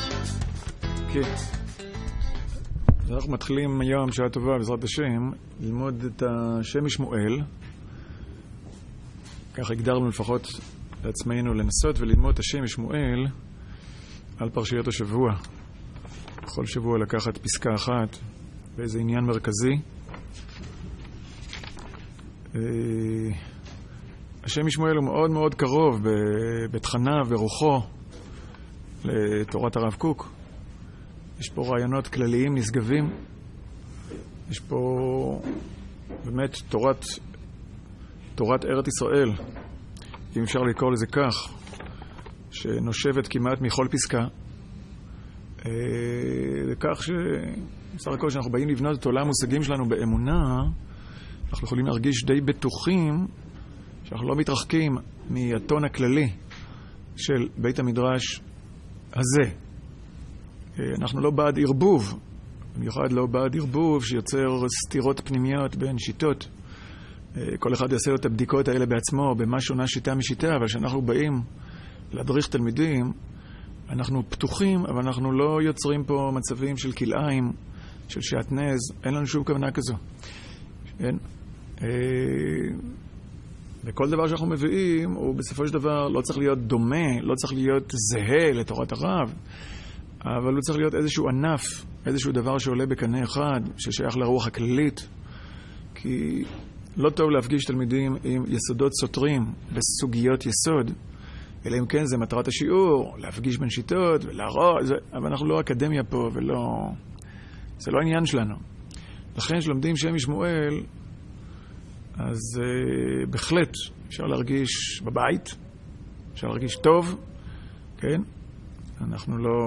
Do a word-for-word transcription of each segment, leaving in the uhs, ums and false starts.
כן. אנחנו מתחילים היום, שעה טובה, בעזרת השם, ללמוד את השם משמואל. ככה הגדרנו לפחות לעצמנו לנסות וללמוד את השם משמואל על פרשיות השבוע. בכל שבוע לקחת פסקה אחת באיזה עניין מרכזי. השם משמואל הוא מאוד מאוד קרוב בתכניו ורוחו לתורת הרב קוק. יש פה רעיונות כלליים נשגבים. יש פה באמת תורת, תורת ארץ ישראל, אם אפשר לקרוא לזה כך, שנושבת כמעט מכל פסקה. וכך שבסך הכל שאנחנו באים לבנות את עולם המושגים שלנו באמונה, אנחנו יכולים להרגיש די בטוחים שאנחנו לא מתרחקים מהטון הכללי של בית המדרש הזה. אנחנו לא בעד ערבוב, במיוחד לא בעד ערבוב שיוצר סתירות פנימיות בין שיטות. כל אחד יעשה לו את הבדיקות האלה בעצמו, במה שונה שיטה משיטה, אבל כשאנחנו באים להדריך תלמידים, אנחנו פתוחים, אבל אנחנו לא יוצרים פה מצבים של כלאיים, של שעטנז, אין לנו שום כוונה כזו. אין. וכל דבר שאנחנו מביאים, הוא בסופו של דבר לא צריך להיות דומה, לא צריך להיות זהה לתורת הרב, אבל הוא צריך להיות איזשהו ענף, איזשהו דבר שעולה בקנה אחד, ששייך לרוח הכללית, כי לא טוב להפגיש תלמידים עם יסודות סותרים בסוגיות יסוד, אלא אם כן זה מטרת השיעור, להפגיש בין שיטות ולהראות, זה, אבל אנחנו לא אקדמיה פה ולא, זה לא העניין שלנו. לכן שלומדים שם משמואל, אז uh, בהחלט אפשר להרגיש בבית, אפשר להרגיש טוב, כן? אנחנו לא,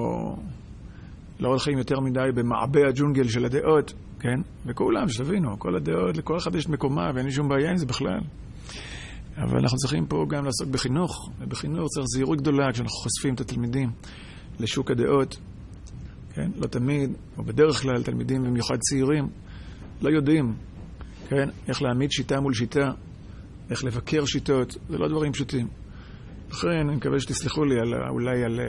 לא הולכים יותר מדי במעבה הג'ונגל של הדעות, כן? וכולם, שתבינו, כל הדעות, לכל אחד יש מקומה, ואין לי שום בעיה עם זה בכלל. אבל אנחנו צריכים פה גם לעסוק בחינוך, ובחינוך צריך זהירות גדולה כשאנחנו חושפים את התלמידים לשוק הדעות, כן? לא תמיד, או בדרך כלל, תלמידים במיוחד צעירים, לא יודעים, כן? איך להעמיד שיטה מול שיטה, איך לבקר שיטות, זה לא דברים פשוטים. לכן, אני מקווה שתסלחו לי על, אולי על,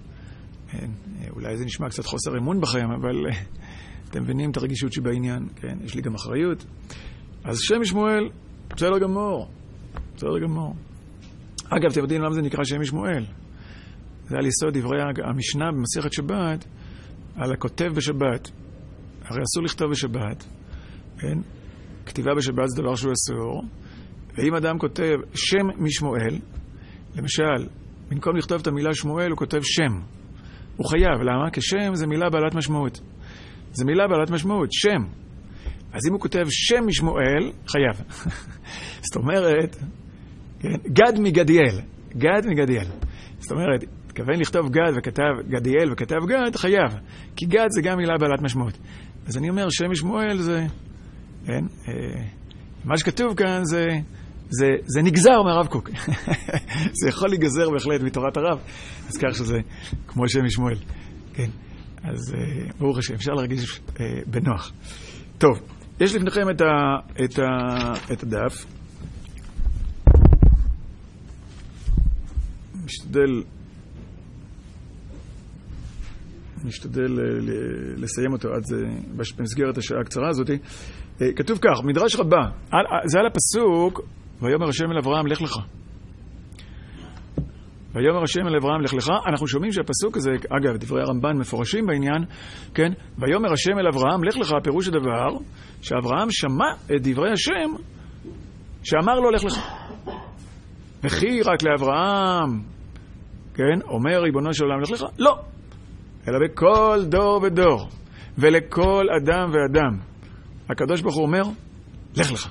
אולי זה נשמע קצת חוסר אמון בכם, אבל אתם מבינים את הרגישות שבעניין, כן? יש לי גם אחריות. אז שם משמואל, בסדר גמור, בסדר גמור. אגב, אתם יודעים למה זה נקרא שם משמואל? זה על יסוד דברי המשנה במסכת שבת, על הכותב בשבת. הרי אסור לכתוב בשבת, כן? כתיבה בשבת זה דבר שהוא אסור, ואם אדם כותב שם משמואל, למשל, במקום לכתוב את המילה שמואל, הוא כותב שם. הוא חייב, למה? כי שם זה מילה בעלת משמעות. זה מילה בעלת משמעות, שם. אז אם הוא כותב שם משמואל, חייב. זאת אומרת, כן, גד מגדיאל. גד מגדיאל. זאת אומרת, התכוון לכתוב גד וכתב גדיאל וכתב גד, חייב. כי גד זה גם מילה בעלת משמעות. אז אני אומר, שם משמואל זה, כן, מה שכתוב כאן זה, זה, זה נגזר מהרב קוק. זה יכול להיגזר בהחלט מתורת הרב. אז כך שזה כמו שם משמואל. כן. אז ברוך השם, אפשר להרגיש בנוח. טוב, יש לפניכם את, ה, את, ה, את הדף. משתדל, משתדל לסיים אותו עד זה, במסגרת השעה הקצרה הזאת. כתוב כך, מדרש רבה, זה על הפסוק, ויאמר השם אל אברהם, לך לך. ויאמר השם אל אברהם, לך לך. אנחנו שומעים שהפסוק הזה, אגב, דברי הרמב"ן מפורשים בעניין, כן? ויאמר השם אל אברהם, לך לך, פירוש הדבר, שאברהם שמע את דברי השם, שאמר לו, לך לך. וכי רק לאברהם, כן? אומר ריבונו של עולם, לך לך? לא. אלא בכל דור ודור, ולכל אדם ואדם. הקדוש ברוך הוא אומר, לך לך.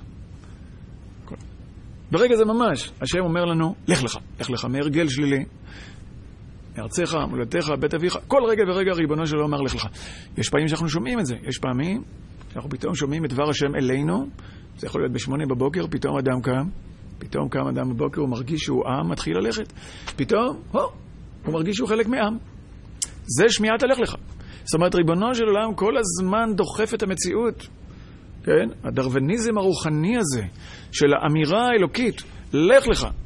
ברגע זה ממש, השם אומר לנו, לך לך, לך לך מהרגל שלילי, מארצך, מולדתך, בית אביך, כל רגע ורגע ריבונו שלו אומר לך לך. יש פעמים שאנחנו שומעים את זה, יש פעמים שאנחנו פתאום שומעים את דבר השם אלינו, זה יכול להיות בשמונה בבוקר, פתאום אדם קם, פתאום קם אדם בבוקר, הוא מרגיש שהוא עם, מתחיל ללכת, פתאום, הו, הוא מרגיש שהוא חלק מעם. זה שמיעת הלך לך. זאת אומרת, ריבונו של עולם כל הזמן דוחף את המציאות, כן? הדרווניזם הרוחני הזה, של האמירה האלוקית, לך לך,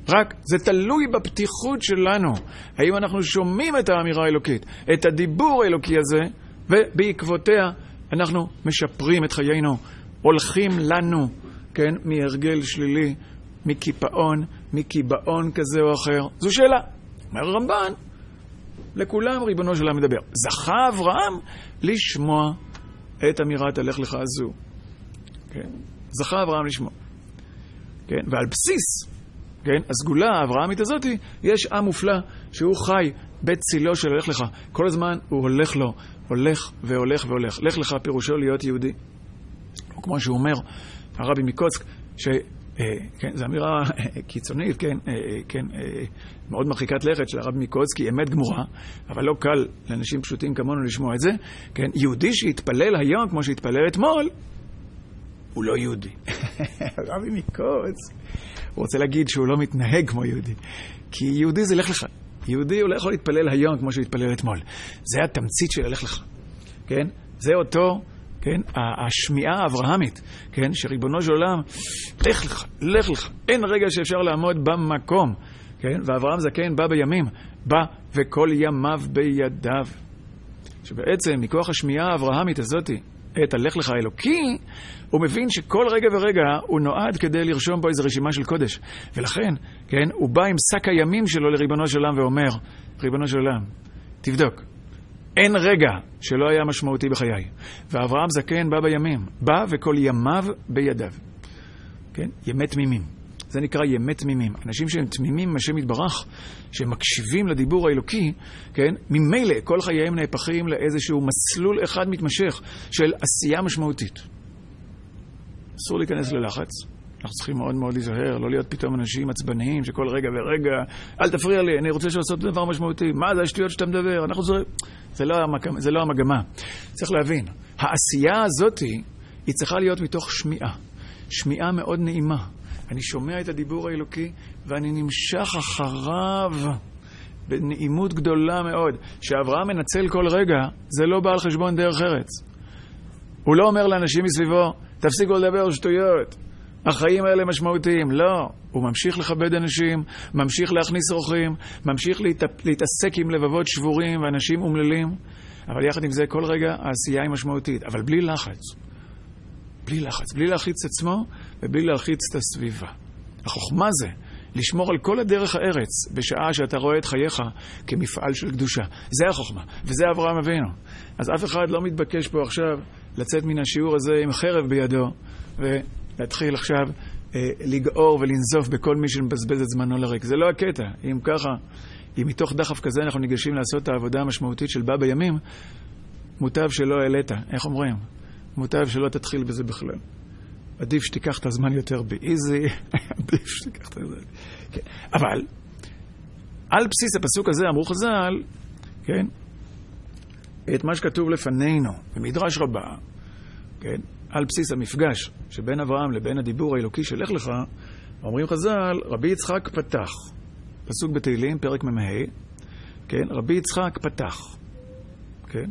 רק זה תלוי בפתיחות שלנו. האם אנחנו שומעים את האמירה האלוקית, את הדיבור האלוקי הזה, ובעקבותיה אנחנו משפרים את חיינו, הולכים לנו, כן, מהרגל שלילי, מקיפאון, מקיבאון כזה או אחר. זו שאלה. אומר הרמב"ן, לכולם ריבונו של עולם מדבר. זכה אברהם לשמוע את אמירת הלך לך הזו. כן? זכה אברהם לשמוע. כן? ועל בסיס, כן, הסגולה האברהמית הזאת, יש עם מופלא שהוא חי בצילו של הלך לך. כל הזמן הוא הולך לו, הולך והולך והולך. לך לך פירושו להיות יהודי. או כמו שהוא אומר, הרבי מקוצק, ש... כן, זו אמירה קיצונית, כן, כן, מאוד מרחיקת לכת של הרב מקוצקי, אמת גמורה, אבל לא קל לאנשים פשוטים כמונו לשמוע את זה. כן, יהודי שהתפלל היום כמו שהתפלל אתמול, הוא לא יהודי. הרבי מקוצק, הוא רוצה להגיד שהוא לא מתנהג כמו יהודי, כי יהודי זה לך לך. יהודי הוא לא יכול להתפלל היום כמו שהתפלל אתמול. זה התמצית של הלך לך. כן, זה אותו... כן, השמיעה האברהמית, כן, שריבונו של עולם, לך לך, לך לך, אין רגע שאפשר לעמוד במקום, כן, ואברהם זקן בא בימים, בא וכל ימיו בידיו. שבעצם, מכוח השמיעה האברהמית הזאת, את הלך לך האלוקי, הוא מבין שכל רגע ורגע הוא נועד כדי לרשום בו איזו רשימה של קודש. ולכן, כן, הוא בא עם שק הימים שלו לריבונו של עולם ואומר, ריבונו של עולם, תבדוק. אין רגע שלא היה משמעותי בחיי. ואברהם זקן בא בימים. בא וכל ימיו בידיו. כן? ימי תמימים. זה נקרא ימי תמימים. אנשים שהם תמימים, השם יתברך, שהם מקשיבים לדיבור האלוקי, כן? ממילא כל חייהם נהפכים לאיזשהו מסלול אחד מתמשך של עשייה משמעותית. אסור להיכנס ללחץ. אנחנו צריכים מאוד מאוד להיזהר, לא להיות פתאום אנשים עצבניים שכל רגע ורגע, אל תפריע לי, אני רוצה לעשות דבר משמעותי. מה זה השטויות שאתה מדבר? אנחנו זו... זה לא המגמה, זה לא המגמה. צריך להבין, העשייה הזאת היא צריכה להיות מתוך שמיעה. שמיעה מאוד נעימה. אני שומע את הדיבור האלוקי ואני נמשך אחריו בנעימות גדולה מאוד. שאברהם מנצל כל רגע, זה לא בא על חשבון דרך ארץ. הוא לא אומר לאנשים מסביבו, תפסיקו לדבר שטויות. החיים האלה משמעותיים. לא. הוא ממשיך לכבד אנשים, ממשיך להכניס אורחים, ממשיך להת... להתעסק עם לבבות שבורים ואנשים אומללים. אבל יחד עם זה, כל רגע העשייה היא משמעותית. אבל בלי לחץ. בלי לחץ. בלי להלחיץ את עצמו ובלי להלחיץ את הסביבה. החוכמה זה לשמור על כל הדרך הארץ בשעה שאתה רואה את חייך כמפעל של קדושה. זה החוכמה. וזה אברהם אבינו. אז אף אחד לא מתבקש פה עכשיו לצאת מן השיעור הזה עם חרב בידו ו... להתחיל עכשיו אה, לגאור ולנזוף בכל מי שמבזבז את זמנו לריק. זה לא הקטע. אם ככה, אם מתוך דחף כזה אנחנו ניגשים לעשות את העבודה המשמעותית של בא בימים, מוטב שלא העלית. איך אומרים? מוטב שלא תתחיל בזה בכלל. עדיף שתיקח את הזמן יותר באיזי. עדיף שתיקח את הזמן. כן. אבל, על בסיס הפסוק הזה אמרו חז"ל, כן, את מה שכתוב לפנינו, במדרש רבה, כן, על בסיס המפגש שבין אברהם לבין הדיבור האלוקי שלך לך, אומרים חז"ל, רבי יצחק פתח. פסוק בתהילים, פרק מ"ה, כן? רבי יצחק פתח. כן?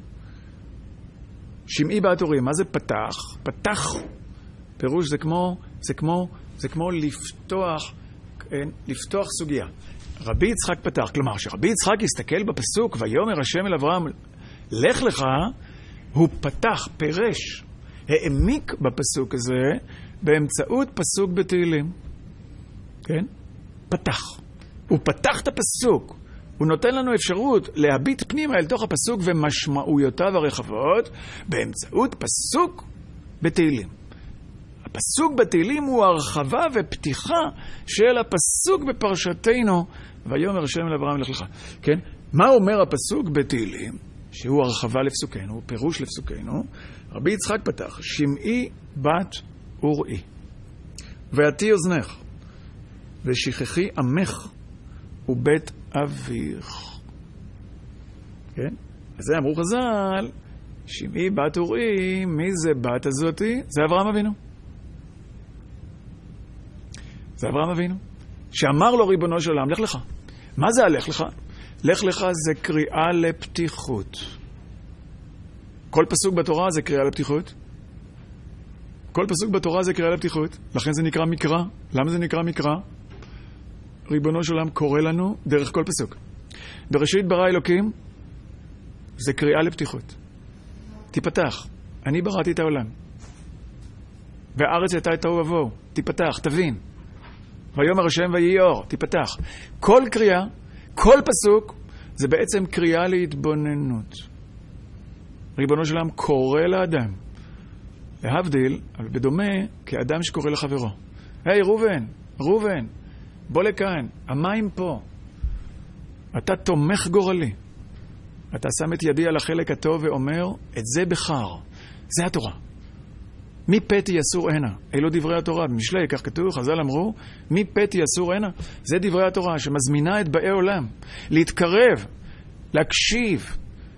שמעי בת אורים, מה זה פתח? פתח, פירוש זה כמו, זה כמו, זה כמו לפתוח, כן? לפתוח סוגיה. רבי יצחק פתח, כלומר, שרבי יצחק יסתכל בפסוק, ויאמר השם אל אברהם, לך לך, הוא פתח, פירש. העמיק בפסוק הזה באמצעות פסוק בתהילים. כן? פתח. הוא פתח את הפסוק. הוא נותן לנו אפשרות להביט פנימה אל תוך הפסוק ומשמעויותיו הרחבות באמצעות פסוק בתהילים. הפסוק בתהילים הוא הרחבה ופתיחה של הפסוק בפרשתנו, ויאמר השם אל אברהם לך לך. כן? מה אומר הפסוק בתהילים? שהוא הרחבה לפסוקנו, פירוש לפסוקנו. רבי יצחק פתח, שמעי בת אוראי, ועתי אוזנך, ושכחי עמך ובית אביך. כן? אז זה אמרו חז"ל, שמעי בת אוראי, מי זה בת הזאתי? זה אברהם אבינו. זה אברהם אבינו. שאמר לו ריבונו של עולם, לך לך. מה זה הלך לך? לך לך זה קריאה לפתיחות. כל פסוק בתורה זה קריאה לפתיחות. כל פסוק בתורה זה קריאה לפתיחות. לכן זה נקרא מקרא. למה זה נקרא מקרא? ריבונו של עולם קורא לנו דרך כל פסוק. בראשית ברא אלוקים, זה קריאה לפתיחות. תיפתח. אני בראתי את העולם. והארץ הייתה את תוהו ובוהו. תיפתח, תבין. ויאמר השם ויהי אור. תיפתח. כל קריאה, כל פסוק, זה בעצם קריאה להתבוננות. ריבונו של עולם קורא לאדם. להבדיל, אבל בדומה, כאדם שקורא לחברו. היי, רובן, רובן, בוא לכאן, המים פה. אתה תומך גורלי. אתה שם את ידי על החלק הטוב ואומר, את זה בחר. זה התורה. מי פתי אסור הנה? אלו דברי התורה. במשלי, כך כתוב, חז"ל אמרו, מי פתי אסור הנה? זה דברי התורה שמזמינה את באי עולם. להתקרב, להקשיב.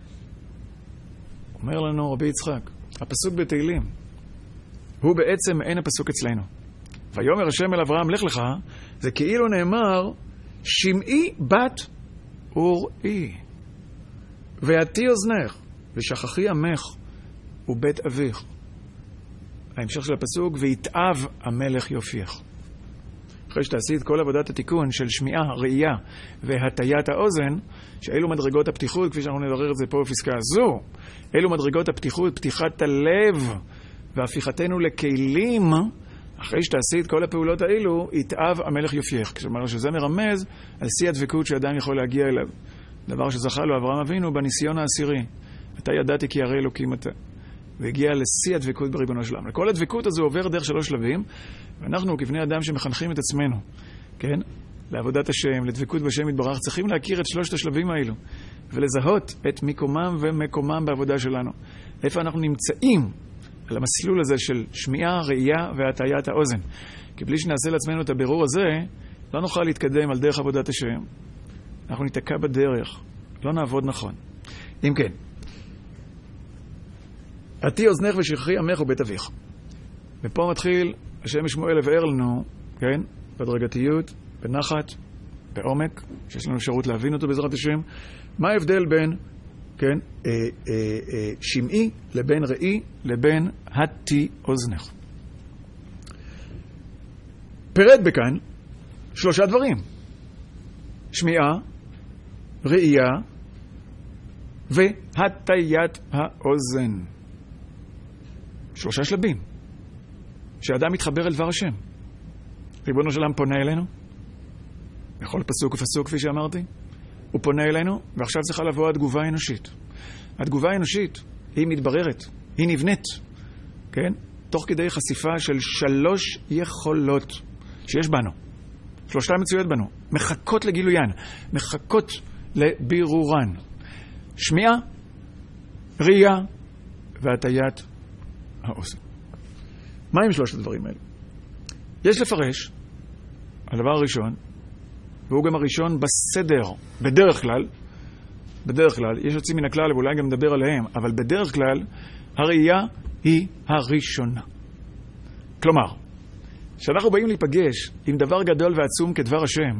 אומר לנו רבי יצחק, הפסוק בתהילים, הוא בעצם אין הפסוק אצלנו. ויאמר השם אל אברהם, לך לך, זה כאילו נאמר, שמעי בת וראי, ועתי אוזנך, ושכחי עמך ובית אביך. ההמשך של הפסוק, ויתאב המלך יופייך. אחרי שתעשי את כל עבודת התיקון של שמיעה, ראייה והטיית האוזן, שאלו מדרגות הפתיחות, כפי שאנחנו נברר את זה פה בפסקה הזו, אלו מדרגות הפתיחות, פתיחת הלב והפיכתנו לכלים, אחרי שתעשי את כל הפעולות האלו, יתאב המלך יופייך. כלומר שזה מרמז על שיא הדבקות שאדם יכול להגיע אליו. דבר שזכה לו אברהם אבינו בניסיון העשירי. אתה ידעתי כי הרי אלוקים אתה. והגיע לשיא הדבקות בריבונו של עולם. כל הדבקות הזו עובר דרך שלוש שלבים, ואנחנו כבני אדם שמחנכים את עצמנו, כן? לעבודת השם, לדבקות בשם יתברך, צריכים להכיר את שלושת השלבים האלו, ולזהות את מיקומם ומקומם בעבודה שלנו. איפה אנחנו נמצאים על המסלול הזה של שמיעה, ראייה והטיית האוזן. כי בלי שנעשה לעצמנו את הבירור הזה, לא נוכל להתקדם על דרך עבודת השם. אנחנו ניתקע בדרך, לא נעבוד נכון. אם כן, עתי אוזנך ושכחי עמך ובית אביך. ופה מתחיל השם שמואל לבאר לנו, כן, בדרגתיות, בנחת, בעומק, שיש לנו אפשרות להבין אותו בעזרת השם, מה ההבדל בין, כן, אה, אה, אה, שמעי לבין ראי לבין עתי אוזנך. פרד בכאן שלושה דברים. שמיעה, ראייה והטיית האוזן. שלושה שלבים. שאדם מתחבר אל דבר השם. ריבונו של עולם פונה אלינו. בכל פסוק ופסוק, כפי שאמרתי. הוא פונה אלינו, ועכשיו צריכה לבוא התגובה האנושית. התגובה האנושית היא מתבררת, היא נבנית. כן? תוך כדי חשיפה של שלוש יכולות שיש בנו. שלושתה מצויות בנו. מחכות לגילוין. מחכות לבירורן. שמיעה, ראייה והטיית האוזן. מה עם שלושת הדברים האלה? יש לפרש, הדבר הראשון, והוא גם הראשון בסדר, בדרך כלל, בדרך כלל, יש יוצאים מן הכלל, ואולי גם נדבר עליהם, אבל בדרך כלל, הראייה היא הראשונה. כלומר, כשאנחנו באים להיפגש עם דבר גדול ועצום כדבר השם,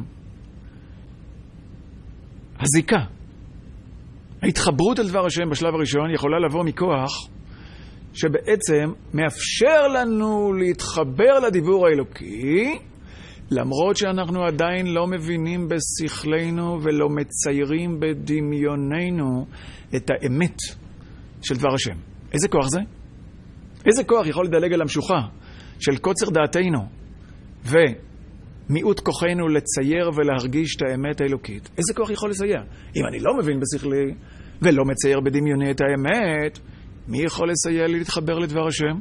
הזיקה, ההתחברות על דבר השם בשלב הראשון יכולה לבוא מכוח שבעצם מאפשר לנו להתחבר לדיבור האלוקי, למרות שאנחנו עדיין לא מבינים בשכלנו ולא מציירים בדמיוננו את האמת של דבר השם. איזה כוח זה? איזה כוח יכול לדלג על המשוכה של קוצר דעתנו ומיעוט כוחנו לצייר ולהרגיש את האמת האלוקית? איזה כוח יכול לסייע? אם אני לא מבין בשכלי ולא מצייר בדמיוני את האמת, מי יכול לסייע לי להתחבר לדבר השם?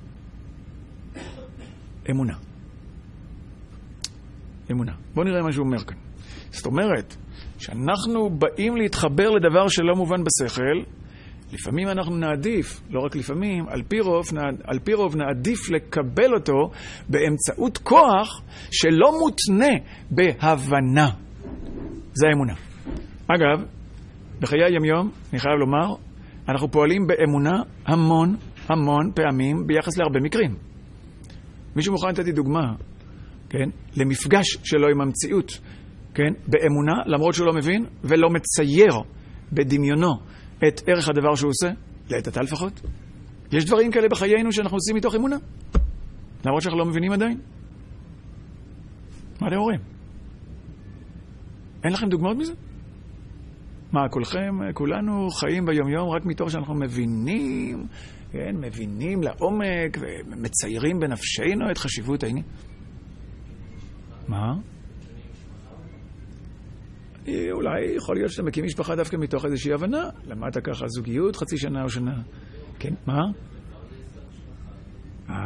אמונה. אמונה. בואו נראה מה שהוא אומר כאן. זאת אומרת, שאנחנו באים להתחבר לדבר שלא מובן בשכל, לפעמים אנחנו נעדיף, לא רק לפעמים, על פי רוב, על פי רוב נעדיף לקבל אותו באמצעות כוח שלא מותנה בהבנה. זה האמונה. אגב, בחיי היומיום, אני חייב לומר, אנחנו פועלים באמונה המון, המון פעמים ביחס להרבה מקרים. מישהו מוכן לתת לי דוגמה, כן? למפגש שלו עם המציאות, כן? באמונה, למרות שהוא לא מבין ולא מצייר בדמיונו את ערך הדבר שהוא עושה, לעת עתה לפחות. יש דברים כאלה בחיינו שאנחנו עושים מתוך אמונה, למרות שאנחנו לא מבינים עדיין. מה אתם אומרים? אין לכם דוגמאות מזה? מה, כולכם, כולנו חיים ביום-יום רק מתוך שאנחנו מבינים, כן, מבינים לעומק ומציירים בנפשנו את חשיבות העניין. מה? אולי יכול להיות שאתה מקים משפחה דווקא מתוך איזושהי הבנה. למדת ככה זוגיות חצי שנה או שנה. כן, מה? אה,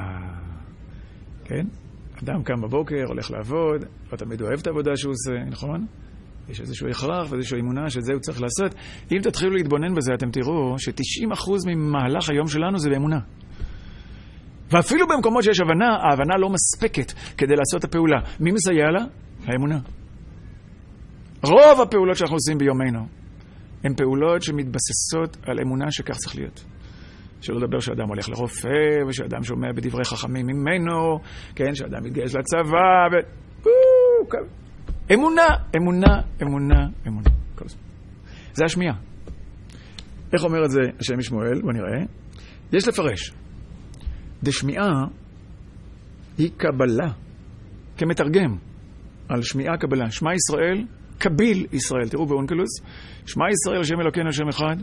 כן? אדם קם בבוקר, הולך לעבוד, לא תמיד אוהב את העבודה שהוא עושה, נכון? יש איזשהו הכרח ואיזושהי אמונה שזה הוא צריך לעשות. אם תתחילו להתבונן בזה, אתם תראו ש-תשעים אחוז ממהלך היום שלנו זה באמונה. ואפילו במקומות שיש הבנה, ההבנה לא מספקת כדי לעשות את הפעולה. מי מסייע לה? האמונה. רוב הפעולות שאנחנו עושים ביומנו הן פעולות שמתבססות על אמונה שכך צריך להיות. שלא לדבר שאדם הולך לרופא, ושאדם שומע בדברי חכמים ממנו, כן, שאדם מתגייס לצבא, ו... אמונה, אמונה, אמונה, אמונה. זה השמיעה. איך אומר את זה השם משמואל? בוא נראה. יש לפרש. דשמיעה היא קבלה, כמתרגם על שמיעה קבלה. שמע ישראל, קביל ישראל. תראו באונקלוס. שמע ישראל, השם אלוקינו, השם אחד.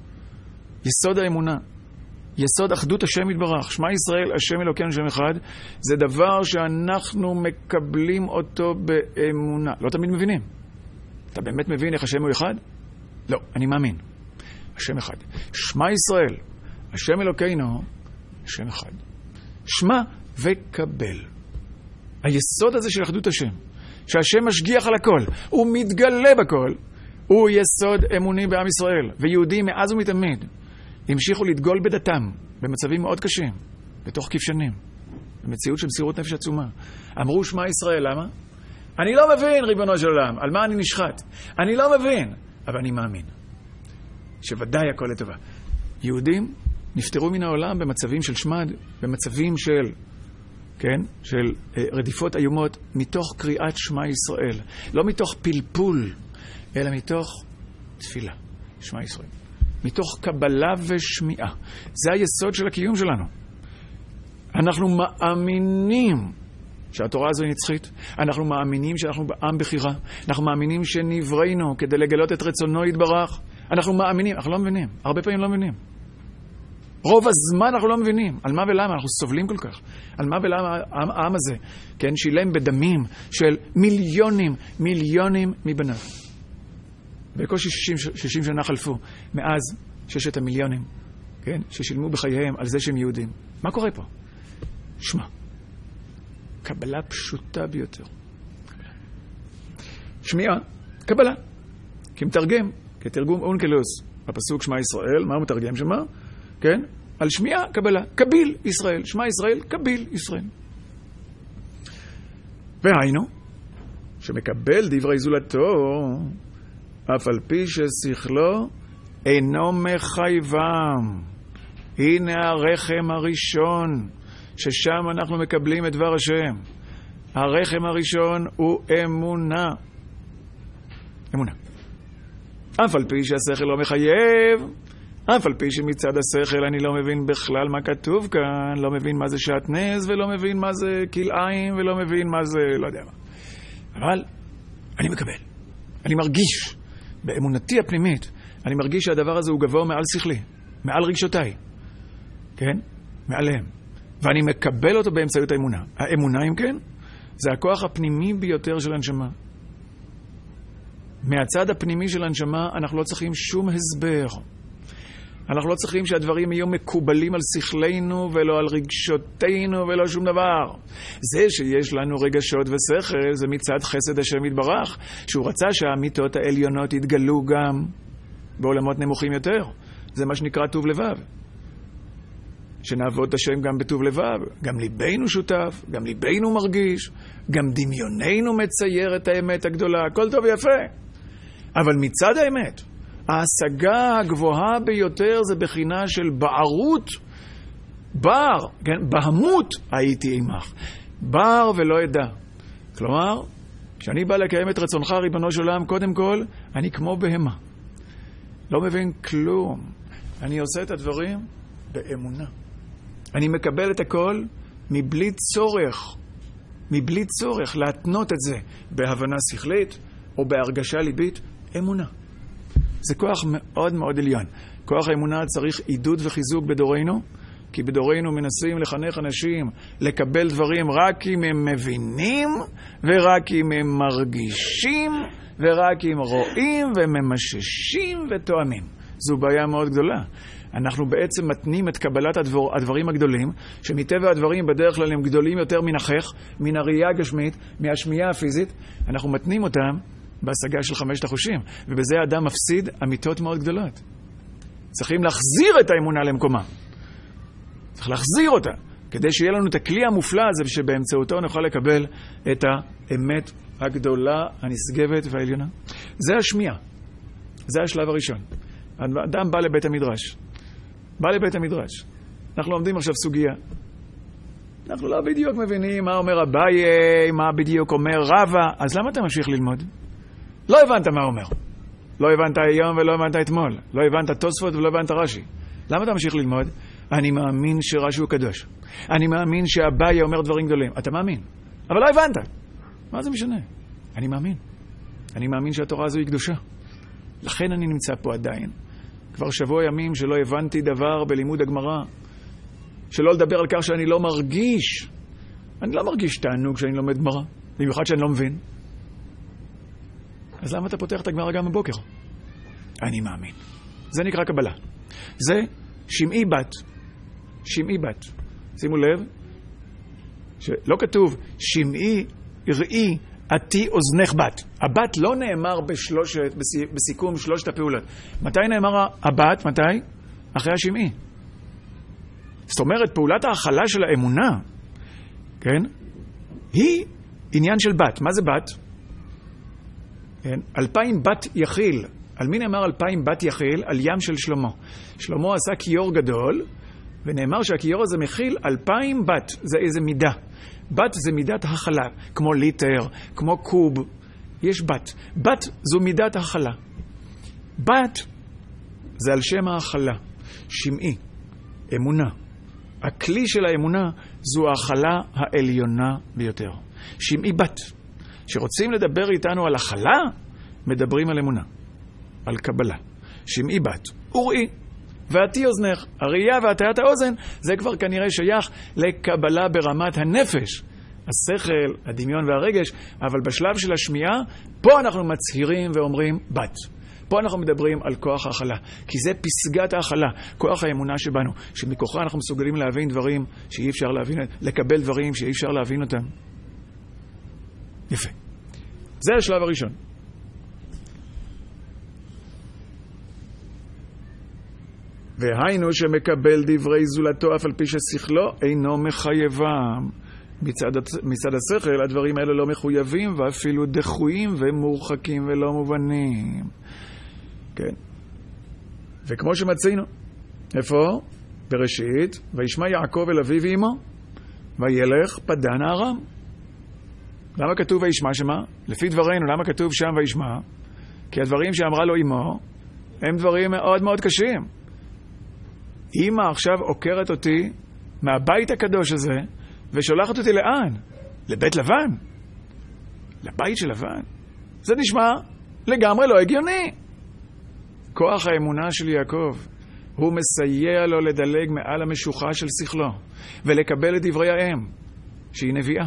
יסוד האמונה. יסוד אחדות השם יתברך. שמע ישראל, השם אלוקינו, השם אחד. זה דבר שאנחנו מקבלים אותו באמונה. לא תמיד מבינים. אתה באמת מבין איך השם הוא אחד? לא, אני מאמין. השם אחד. שמע ישראל, השם אלוקינו, השם אחד. שמע וקבל. היסוד הזה של אחדות השם, שהשם משגיח על הכל, הוא מתגלה בכל, הוא יסוד אמוני בעם ישראל. ויהודים מאז ומתמיד המשיכו לדגול בדתם, במצבים מאוד קשים, בתוך כבשנים, במציאות של מסירות נפש עצומה. אמרו שמע ישראל, למה? אני לא מבין, ריבונו של עולם, על מה אני נשחט. אני לא מבין, אבל אני מאמין. שוודאי הכל לטובה. יהודים נפטרו מן העולם במצבים של שמד, במצבים של, כן, של אה, רדיפות איומות, מתוך קריאת שמע ישראל. לא מתוך פלפול, אלא מתוך תפילה. שמע ישראל. מתוך קבלה ושמיעה. זה היסוד של הקיום שלנו. אנחנו מאמינים שהתורה הזו היא נצחית. אנחנו מאמינים שאנחנו בעם בחירה. אנחנו מאמינים שנבראנו כדי לגלות את רצונו יתברך. אנחנו מאמינים, אנחנו לא מבינים. הרבה פעמים לא מבינים. רוב הזמן אנחנו לא מבינים. על מה ולמה? אנחנו סובלים כל כך. על מה ולמה העם, העם הזה, כן, שילם בדמים של מיליונים, מיליונים מבניו. בקושי שישים שנה חלפו מאז ששת המיליונים, כן, ששילמו בחייהם על זה שהם יהודים. מה קורה פה? שמע. קבלה פשוטה ביותר. שמיעה, קבלה. כמתרגם, כתרגום אונקלוס, הפסוק שמע ישראל, מה הוא מתרגם שמה? כן? על שמיעה, קבלה. קביל ישראל. שמע ישראל, קביל ישראל. והיינו, שמקבל דברי זולתו, אף על פי ששכלו אינו מחייבם. הנה הרחם הראשון, ששם אנחנו מקבלים את דבר השם. הרחם הראשון הוא אמונה. אמונה. אף על פי שהשכל לא מחייב, אף על פי שמצד השכל אני לא מבין בכלל מה כתוב כאן, לא מבין מה זה שעטנז, ולא מבין מה זה כלאיים, ולא מבין מה זה לא יודע מה. אבל אני מקבל. אני מרגיש, באמונתי הפנימית, אני מרגיש שהדבר הזה הוא גבוה מעל שכלי, מעל רגשותיי. כן? מעליהם. ואני מקבל אותו באמצעות האמונה. האמונה, אם כן, זה הכוח הפנימי ביותר של הנשמה. מהצד הפנימי של הנשמה אנחנו לא צריכים שום הסבר. אנחנו לא צריכים שהדברים יהיו מקובלים על שכלנו ולא על רגשותינו ולא שום דבר. זה שיש לנו רגשות ושכל זה מצד חסד השם יתברך, שהוא רצה שהאמיתות העליונות יתגלו גם בעולמות נמוכים יותר. זה מה שנקרא טוב לבב. שנעבוד את השם גם בטוב לבב. גם ליבנו שותף, גם ליבנו מרגיש, גם דמיוננו מצייר את האמת הגדולה. הכל טוב ויפה. אבל מצד האמת, ההשגה הגבוהה ביותר זה בחינה של בערות, בר, כן? בהמות הייתי עמך. בר ולא ידע. כלומר, כשאני בא לקיים את רצונך ריבונו של עולם, קודם כל, אני כמו בהמה. לא מבין כלום. אני עושה את הדברים באמונה. אני מקבל את הכל מבלי צורך, מבלי צורך להתנות את זה בהבנה שכלית, או בהרגשה ליבית, אמונה. זה כוח מאוד מאוד עליון. כוח האמונה צריך עידוד וחיזוק בדורנו, כי בדורנו מנסים לחנך אנשים לקבל דברים רק אם הם מבינים, ורק אם הם מרגישים, ורק אם רואים וממששים ותואמים. זו בעיה מאוד גדולה. אנחנו בעצם מתנים את קבלת הדבר, הדברים הגדולים, שמטבע הדברים בדרך כלל הם גדולים יותר מן החך, מן הראייה הגשמית, מהשמיעה הפיזית. אנחנו מתנים אותם בהשגה של חמשת החושים, ובזה האדם מפסיד אמיתות מאוד גדולות. צריכים להחזיר את האמונה למקומה. צריך להחזיר אותה, כדי שיהיה לנו את הכלי המופלא הזה, שבאמצעותו נוכל לקבל את האמת הגדולה, הנשגבת והעליונה. זה השמיעה. זה השלב הראשון. האדם בא לבית המדרש. בא לבית המדרש. אנחנו לומדים עכשיו סוגיה. אנחנו לא בדיוק מבינים מה אומר אביי, מה בדיוק אומר רבא. אז למה אתה ממשיך ללמוד? לא הבנת מה אומר. לא הבנת היום ולא הבנת אתמול. לא הבנת תוספות ולא הבנת רש"י. למה אתה ממשיך ללמוד? אני מאמין שרש"י הוא קדוש. אני מאמין שאביי אומר דברים גדולים. אתה מאמין, אבל לא הבנת. מה זה משנה? אני מאמין. אני מאמין שהתורה הזו היא קדושה. לכן אני נמצא פה עדיין. כבר שבוע ימים שלא הבנתי דבר בלימוד הגמרא. שלא לדבר על כך שאני לא מרגיש. אני לא מרגיש תענוג כשאני לומד גמרא. במיוחד שאני לא מבין. אז למה אתה פותח את הגמרא גם בבוקר? אני מאמין. זה נקרא קבלה. זה שמעי בת. שמעי בת. שימו לב, שלא כתוב שמעי, ראי, עתי אוזנך בת. הבת לא נאמר בשלושת, בסיכום שלושת הפעולות. מתי נאמר הבת? מתי? אחרי השמעי. זאת אומרת, פעולת ההכלה של האמונה, כן? היא עניין של בת. מה זה בת? כן? אלפיים בת יחיל. על מי נאמר אלפיים בת יחיל? על ים של שלמה. שלמה עשה כיור גדול, ונאמר שהכיור הזה מכיל אלפיים בת. זה איזה מידה. בת זה מידת הכלה, כמו ליטר, כמו קוב. יש בת. בת זו מידת הכלה. בת זה על שם ההכלה. שמעי, אמונה. הכלי של האמונה זו ההכלה העליונה ביותר. שמעי בת. שרוצים לדבר איתנו על הכלה, מדברים על אמונה. על קבלה. שמעי בת. וראי. ועתי אוזנך. הראייה והטיית האוזן, זה כבר כנראה שייך לקבלה ברמת הנפש. השכל, הדמיון והרגש, אבל בשלב של השמיעה, פה אנחנו מצהירים ואומרים בת. פה אנחנו מדברים על כוח ההכלה, כי זה פסגת ההכלה, כוח האמונה שבנו, שמכוחה אנחנו מסוגלים להבין דברים שאי אפשר להבין, לקבל דברים שאי אפשר להבין אותם. יפה. זה השלב הראשון. והיינו שמקבל דברי זולתו אף על פי ששכלו אינו מחייבם. מצד, מצד השכל הדברים האלה לא מחויבים ואפילו דחויים ומורחקים ולא מובנים. כן. וכמו שמצינו, איפה? בראשית, וישמע יעקב אל אביו ואמו, וילך פדן הארם. למה כתוב וישמע שמה? לפי דברינו, למה כתוב שם וישמע? כי הדברים שאמרה לו אמו, הם דברים מאוד מאוד קשים. אמא עכשיו עוקרת אותי מהבית הקדוש הזה, ושולחת אותי לאן? לבית לבן. לבית של לבן. זה נשמע לגמרי לא הגיוני. כוח האמונה של יעקב, הוא מסייע לו לדלג מעל המשוכה של שכלו, ולקבל את דברי האם, שהיא נביאה.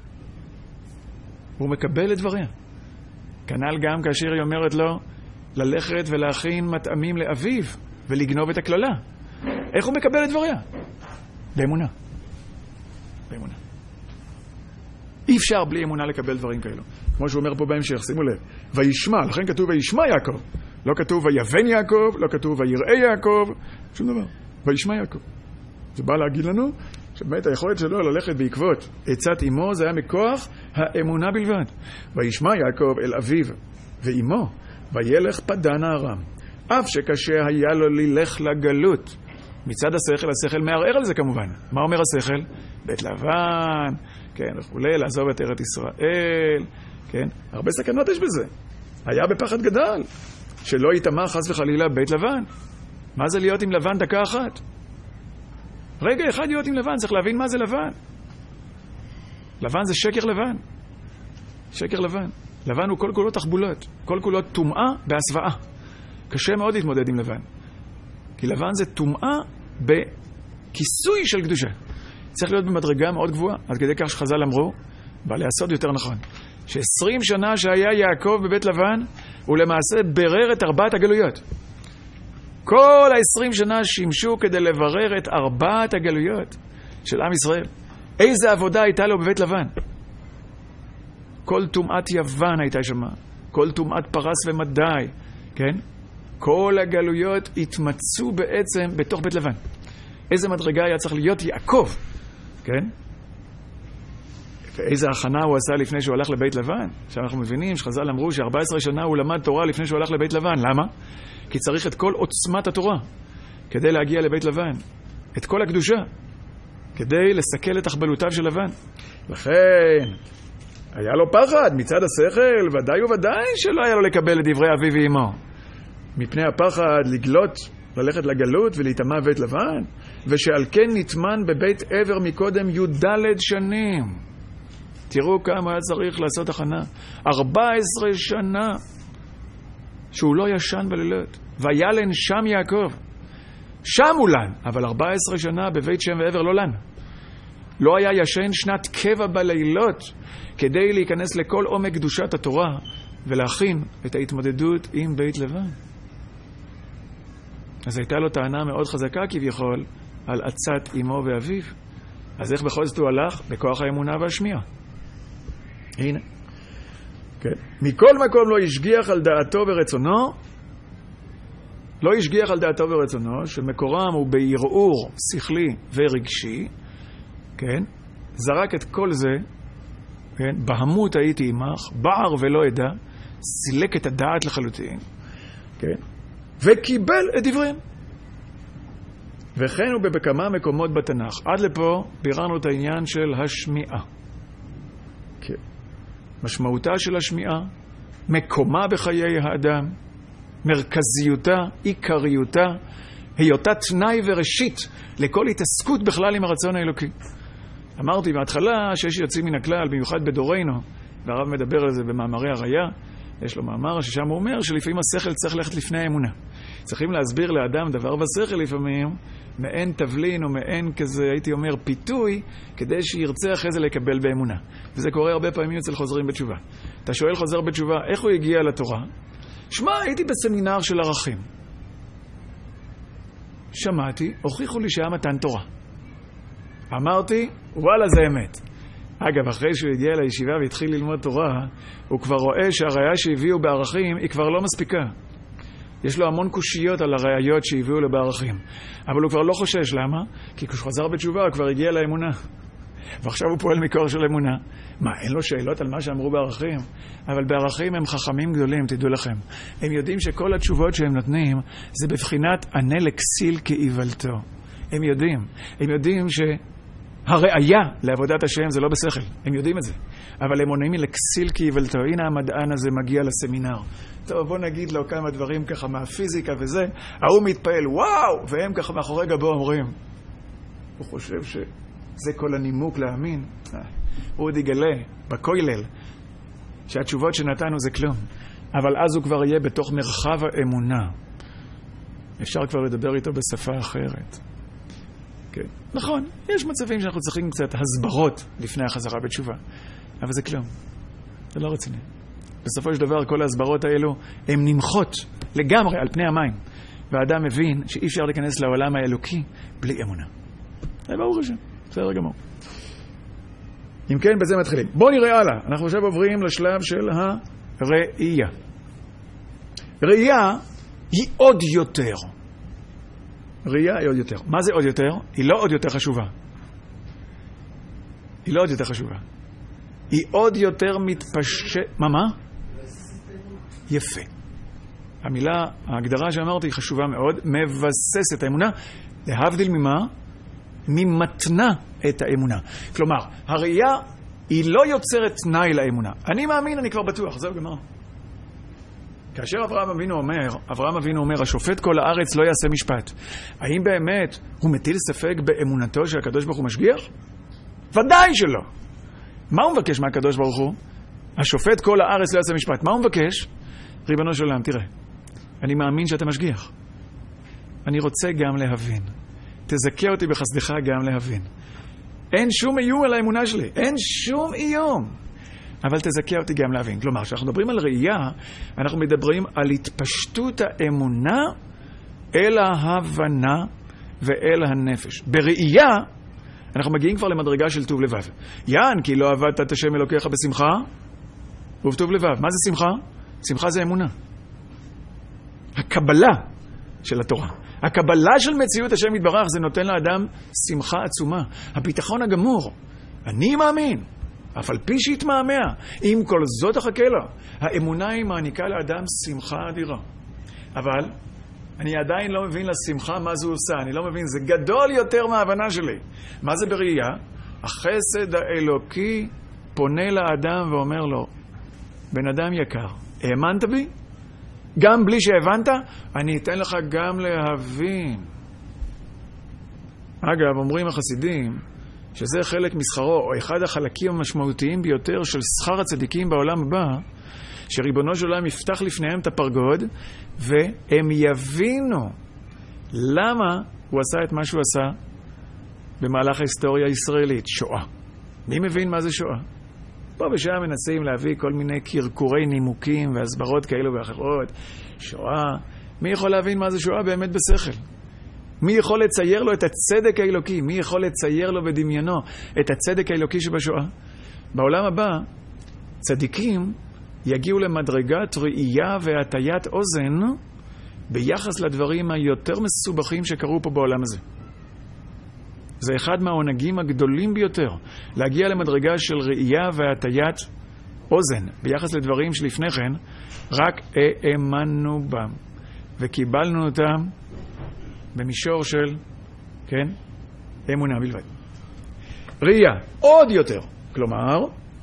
הוא מקבל את דבריה. כנ"ל גם כאשר היא אומרת לו, ללכת ולהכין מטעמים לאביו, ולגנוב את הכללה. איך הוא מקבל את דבריה? באמונה. באמונה. אי אפשר בלי אמונה לקבל דברים כאלו. כמו שהוא אומר פה בהמשך, שימו לב. וישמע, לכן כתוב וישמע יעקב. לא כתוב ויבן יעקב, לא כתוב ויראה יעקב, שום דבר. וישמע יעקב. זה בא להגיד לנו שבאמת היכולת שלו ללכת בעקבות עצת אמו, זה היה מכוח האמונה בלבד. וישמע יעקב אל אביו ואמו, וילך פדן הארם. אף שקשה היה לו ללך לגלות. מצד השכל, השכל מערער על זה כמובן. מה אומר השכל? בית לבן, כן, וכולי, לעזוב את ארץ ישראל, כן. הרבה סכנות יש בזה. היה בפחד גדול, שלא יתאמר חס וחלילה בית לבן. מה זה להיות עם לבן דקה אחת? רגע אחד להיות עם לבן, צריך להבין מה זה לבן. לבן זה שקר לבן. שקר לבן. לבן הוא כל כולו תחבולות, כל כולו טומאה בהסוואה. קשה מאוד להתמודד עם לבן. כי לבן זה טומאה בכיסוי של קדושה. צריך להיות במדרגה מאוד גבוהה, עד כדי כך שחז"ל אמרו, בעלי הסוד יותר נכון, ש-עשרים שנה שהיה יעקב בבית לבן, הוא למעשה ברר את ארבעת הגלויות. כל ה-עשרים שנה שימשו כדי לברר את ארבעת הגלויות של עם ישראל. איזה עבודה הייתה לו בבית לבן? כל טומאת יוון הייתה שמה, כל טומאת פרס ומדי, כן? כל הגלויות התמצאו בעצם בתוך בית לבן. איזה מדרגה היה צריך להיות יעקב, כן? ואיזה הכנה הוא עשה לפני שהוא הלך לבית לבן? שאנחנו מבינים שחז"ל אמרו ש-ארבע עשרה שנה הוא למד תורה לפני שהוא הלך לבית לבן. למה? כי צריך את כל עוצמת התורה כדי להגיע לבית לבן. את כל הקדושה כדי לסכל את תחבלותיו של לבן. לכן היה לו פחד מצד השכל, ודאי וודאי שלא היה לו לקבל את דברי אביו ואמו. מפני הפחד לגלות, ללכת לגלות ולהתאמה בבית לבן, ושעל כן נטמן בבית עבר מקודם י"ד שנים. תראו כמה היה צריך לעשות הכנה. ארבע עשרה שנה שהוא לא ישן בלילות. וילן שם יעקב. שם הוא לן, אבל ארבע עשרה שנה בבית שם ועבר לא לן. לא היה ישן שנת קבע בלילות כדי להיכנס לכל עומק קדושת התורה ולהכין את ההתמודדות עם בית לבן. אז הייתה לו טענה מאוד חזקה כביכול על עצת אמו ואביו. אז איך בכל זאת הוא הלך? בכוח האמונה והשמיעה. הנה. כן. מכל מקום לא השגיח על דעתו ורצונו, לא השגיח על דעתו ורצונו, שמקורם הוא בערעור שכלי ורגשי, כן? זרק את כל זה, כן? בהמות הייתי עמך, בער ולא ידע, סילק את הדעת לחלוטין, כן? וקיבל את דבריהם. וכן הוא בכמה מקומות בתנ"ך. עד לפה ביררנו את העניין של השמיעה. כן. משמעותה של השמיעה, מקומה בחיי האדם, מרכזיותה, עיקריותה, היותה תנאי וראשית לכל התעסקות בכלל עם הרצון האלוקי. אמרתי בהתחלה שיש יוצאים מן הכלל, במיוחד בדורנו, והרב מדבר על זה במאמרי הראיה, יש לו מאמר ששם הוא אומר שלפעמים השכל צריך ללכת לפני האמונה. צריכים להסביר לאדם דבר בשכל לפעמים, מעין תבלין או מעין כזה, הייתי אומר, פיתוי, כדי שירצה אחרי זה לקבל באמונה. וזה קורה הרבה פעמים אצל חוזרים בתשובה. אתה שואל חוזר בתשובה, איך הוא הגיע לתורה? שמע, הייתי בסמינר של ערכים. שמעתי, הוכיחו לי שהיה מתן תורה. אמרתי, וואלה, זה אמת. אגב, אחרי שהוא הגיע לישיבה והתחיל ללמוד תורה, הוא כבר רואה שהראיה שהביאו בערכים היא כבר לא מספיקה. יש לו המון קושיות על הראיות שהביאו לו בערכים. אבל הוא כבר לא חושש, למה? כי כשהוא חזר בתשובה הוא כבר הגיע לאמונה. ועכשיו הוא פועל מקור של אמונה. מה, אין לו שאלות על מה שאמרו בערכים? אבל בערכים הם חכמים גדולים, תדעו לכם. הם יודעים שכל התשובות שהם נותנים זה בבחינת ענה לכסיל כאיוולתו. הם יודעים. הם יודעים שהראיה לעבודת השם זה לא בשכל. הם יודעים את זה. אבל הם עונים לכסיל כאיוולתו. הנה המדען הזה מגיע לסמינר. טוב, בוא נגיד לו כמה דברים ככה מהפיזיקה וזה. ההוא מתפעל, וואו! והם ככה מאחורי גבו אומרים. הוא חושב ש... זה כל הנימוק להאמין. הוא עוד יגלה בכולל שהתשובות שנתנו זה כלום. אבל אז הוא כבר יהיה בתוך מרחב האמונה. אפשר כבר לדבר איתו בשפה אחרת. כן. נכון, יש מצבים שאנחנו צריכים קצת הסברות לפני החזרה בתשובה. אבל זה כלום. זה לא רציני. בסופו של דבר כל ההסברות האלו הן נמחות לגמרי על פני המים. והאדם מבין שאי אפשר להיכנס לעולם האלוקי בלי אמונה. זה ברור השם. בסדר גמור. אם כן, בזה מתחילים. בואו נראה הלאה. אנחנו עכשיו עוברים לשלב של הראייה. ראייה היא עוד יותר. ראייה היא עוד יותר. מה זה עוד יותר? היא לא עוד יותר חשובה. היא לא עוד יותר חשובה. היא עוד יותר מתפשט... מה, מה? יפה. המילה, ההגדרה שאמרתי היא חשובה מאוד. מבסס את האמונה. להבדיל ממה? ממתנה את האמונה. כלומר, הראייה היא לא יוצרת תנאי לאמונה. אני מאמין, אני כבר בטוח, זהו גמר. כאשר אברהם אבינו אומר, אברהם אבינו אומר, השופט כל הארץ לא יעשה משפט. האם באמת הוא מטיל ספק באמונתו שהקדוש ברוך הוא משגיח? ודאי שלא. מה הוא מבקש מהקדוש ברוך הוא? השופט כל הארץ לא יעשה משפט. מה הוא מבקש? ריבונו של עולם, תראה, אני מאמין שאתה משגיח. אני רוצה גם להבין. תזכה אותי בחסדך גם להבין. אין שום איום על האמונה שלי. אין שום איום. אבל תזכה אותי גם להבין. כלומר, כשאנחנו מדברים על ראייה, אנחנו מדברים על התפשטות האמונה אל ההבנה ואל הנפש. בראייה, אנחנו מגיעים כבר למדרגה של טוב לבב. יען, כי לא עבדת את השם אלוקיך בשמחה, ובטוב לבב. מה זה שמחה? שמחה זה אמונה. הקבלה של התורה. הקבלה של מציאות השם יתברך, זה נותן לאדם שמחה עצומה. הביטחון הגמור. אני מאמין. אף על פי שהתמהמה, עם כל זאת אחכה לה. האמונה היא מעניקה לאדם שמחה אדירה. אבל אני עדיין לא מבין לשמחה מה זה עושה. אני לא מבין, זה גדול יותר מההבנה שלי. מה זה בראייה? החסד האלוקי פונה לאדם ואומר לו, בן אדם יקר, האמנת בי? גם בלי שהבנת, אני אתן לך גם להבין. אגב, אומרים החסידים, שזה חלק משכרו, או אחד החלקים המשמעותיים ביותר של שכר הצדיקים בעולם הבא, שריבונו של עולם יפתח לפניהם את הפרגוד, והם יבינו למה הוא עשה את מה שהוא עשה במהלך ההיסטוריה הישראלית, שואה. מי מבין מה זה שואה? פה ושם מנסים להביא כל מיני קרקורי נימוקים והסברות כאלו ואחרות. שואה, מי יכול להבין מה זה שואה באמת בשכל? מי יכול לצייר לו את הצדק האלוקי? מי יכול לצייר לו בדמיינו את הצדק האלוקי שבשואה? בעולם הבא, צדיקים יגיעו למדרגת ראייה והטיית אוזן ביחס לדברים היותר מסובכים שקרו פה בעולם הזה. זה אחד מהעונגים הגדולים ביותר, להגיע למדרגה של ראייה והטיית אוזן ביחס לדברים שלפני כן רק האמנו בם וקיבלנו אותם במישור של, כן, אמונה בלבד. ראייה, עוד יותר. כלומר,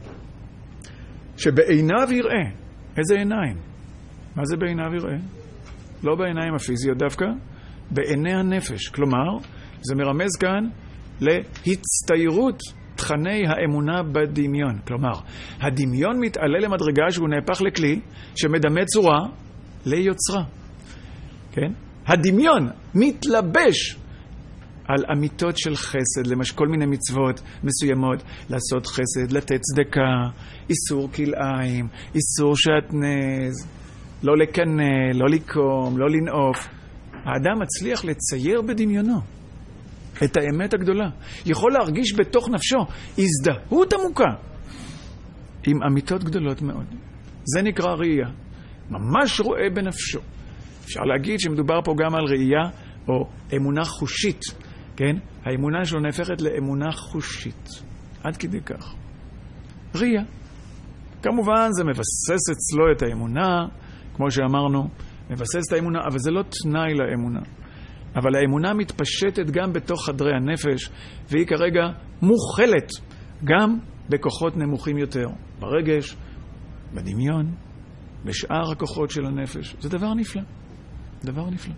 שבעיניו יראה. איזה עיניים? מה זה בעיניו יראה? לא בעיניים הפיזיות דווקא, בעיני הנפש. כלומר, זה מרמז כאן להצטיירות תכני האמונה בדמיון. כלומר, הדמיון מתעלה למדרגה שהוא נהפך לכלי שמדמה צורה ליוצרה. כן? הדמיון מתלבש על אמיתות של חסד, למשל כל מיני מצוות מסוימות, לעשות חסד, לתת צדקה, איסור כלאיים, איסור שעטנז, לא לקנא, לא לקום, לא לנעוף. האדם מצליח לצייר בדמיונו את האמת הגדולה. יכול להרגיש בתוך נפשו הזדהות עמוקה עם אמיתות גדולות מאוד. זה נקרא ראייה. ממש רואה בנפשו. אפשר להגיד שמדובר פה גם על ראייה או אמונה חושית, כן? האמונה שלו נהפכת לאמונה חושית. עד כדי כך. ראייה. כמובן זה מבסס אצלו את האמונה, כמו שאמרנו, מבסס את האמונה, אבל זה לא תנאי לאמונה. אבל האמונה מתפשטת גם בתוך חדרי הנפש, והיא כרגע מוכלת גם בכוחות נמוכים יותר. ברגש, בדמיון, בשאר הכוחות של הנפש. זה דבר נפלא. דבר נפלא.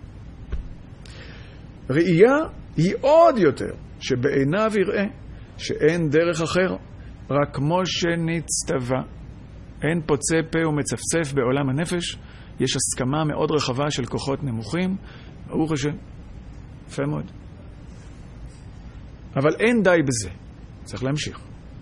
ראייה היא עוד יותר, שבעיניו יראה שאין דרך אחר, רק כמו שנצטווה. אין פוצה פה ומצפצף בעולם הנפש, יש הסכמה מאוד רחבה של כוחות נמוכים, ברוך השם, יפה מאוד. אבל אין די בזה, צריך להמשיך.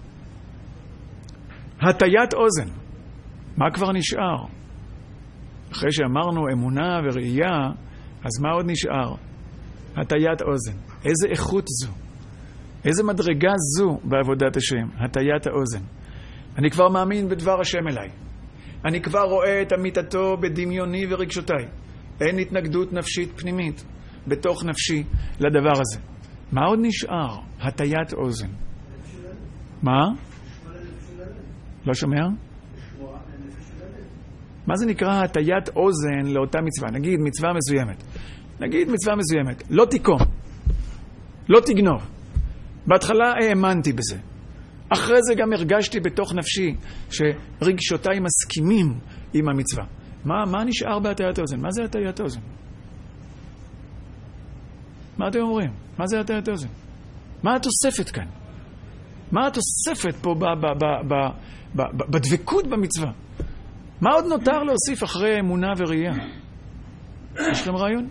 הטיית אוזן, מה כבר נשאר? אחרי שאמרנו אמונה וראייה, אז מה עוד נשאר? הטיית אוזן. איזה איכות זו? איזה מדרגה זו בעבודת השם? הטיית האוזן. אני כבר מאמין בדבר השם אליי. אני כבר רואה את אמיתתו בדמיוני ורגשותיי. אין התנגדות נפשית פנימית בתוך נפשי לדבר הזה. מה עוד נשאר? הטיית אוזן. מה? לא שומע? מה זה נקרא הטיית אוזן לאותה מצווה? נגיד מצווה מסוימת. נגיד מצווה מסוימת. לא תיקום. לא תגנוב. בהתחלה האמנתי בזה. אחרי זה גם הרגשתי בתוך נפשי שרגשותיי מסכימים עם המצווה. מה, מה נשאר בהטיית האוזן? מה זה הטיית האוזן? מה אתם אומרים? מה זה הטיית האוזן? מה התוספת כאן? מה התוספת פה ב, ב, ב, ב, ב, ב, בדבקות במצווה? מה עוד נותר להוסיף אחרי אמונה וראייה? יש לכם רעיון?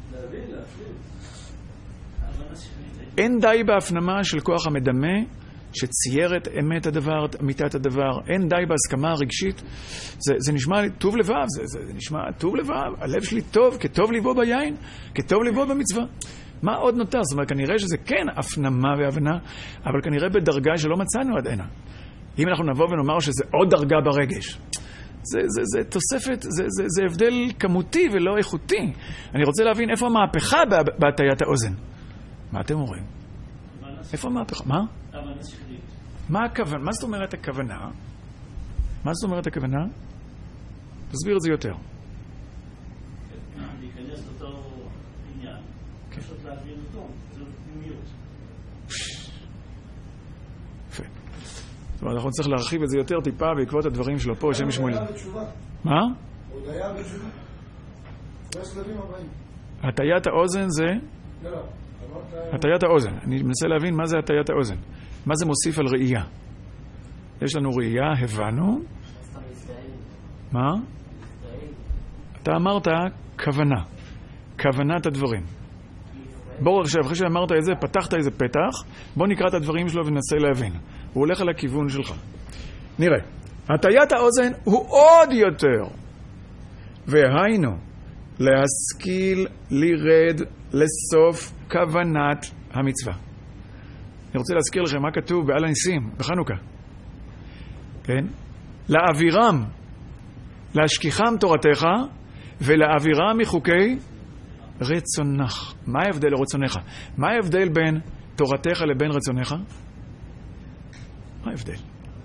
אין די בהפנמה של כוח המדמה שצייר את אמת הדבר, את אמיתת הדבר. אין די בהסכמה הרגשית. זה, זה נשמע לי טוב לבב, זה, זה, זה נשמע טוב לבב. הלב שלי טוב, כטוב ליבו ביין, כטוב ליבו במצווה. מה עוד נותר? זאת אומרת, כנראה שזה כן הפנמה והבנה, אבל כנראה בדרגה שלא מצאנו עד הנה. אם אנחנו נבוא ונאמר שזה עוד דרגה ברגש, זה, זה, זה תוספת, זה, זה, זה הבדל כמותי ולא איכותי. אני רוצה להבין איפה המהפכה בהטיית האוזן. מה אתם אומרים? איפה המהפכה? מה? מה הכוונה? מה זאת אומרת הכוונה? מה זאת אומרת הכוונה? תסביר את זה יותר. להיכנס לאותו עניין. פשוט להבין אותו. זה פנימיות. יפה. זאת אומרת, אנחנו צריך להרחיב את זה יותר טיפה בעקבות הדברים שלו פה, שם שמואל. מה? הודיה בתשובה. זה השלבים הבאים. הטיית האוזן זה? לא, לא. הטיית האוזן. אני מנסה להבין מה זה הטיית האוזן. מה זה מוסיף על ראייה? יש לנו ראייה, הבנו. מה? אתה אמרת כוונה. כוונת הדברים. בואו עכשיו, אחרי שאמרת את זה, פתחת איזה פתח, בוא נקרא את הדברים שלו וננסה להבין. הוא הולך על הכיוון שלך. נראה. הטיית האוזן הוא עוד יותר. והיינו, להשכיל לירד לסוף כוונת המצווה. אני רוצה להזכיר לכם מה כתוב בעל הניסים, בחנוכה. כן? להעבירם, להשכיחם תורתך, ולהעבירם מחוקי רצונך. מה ההבדל לרצונך? מה ההבדל בין תורתך לבין רצונך? מה ההבדל?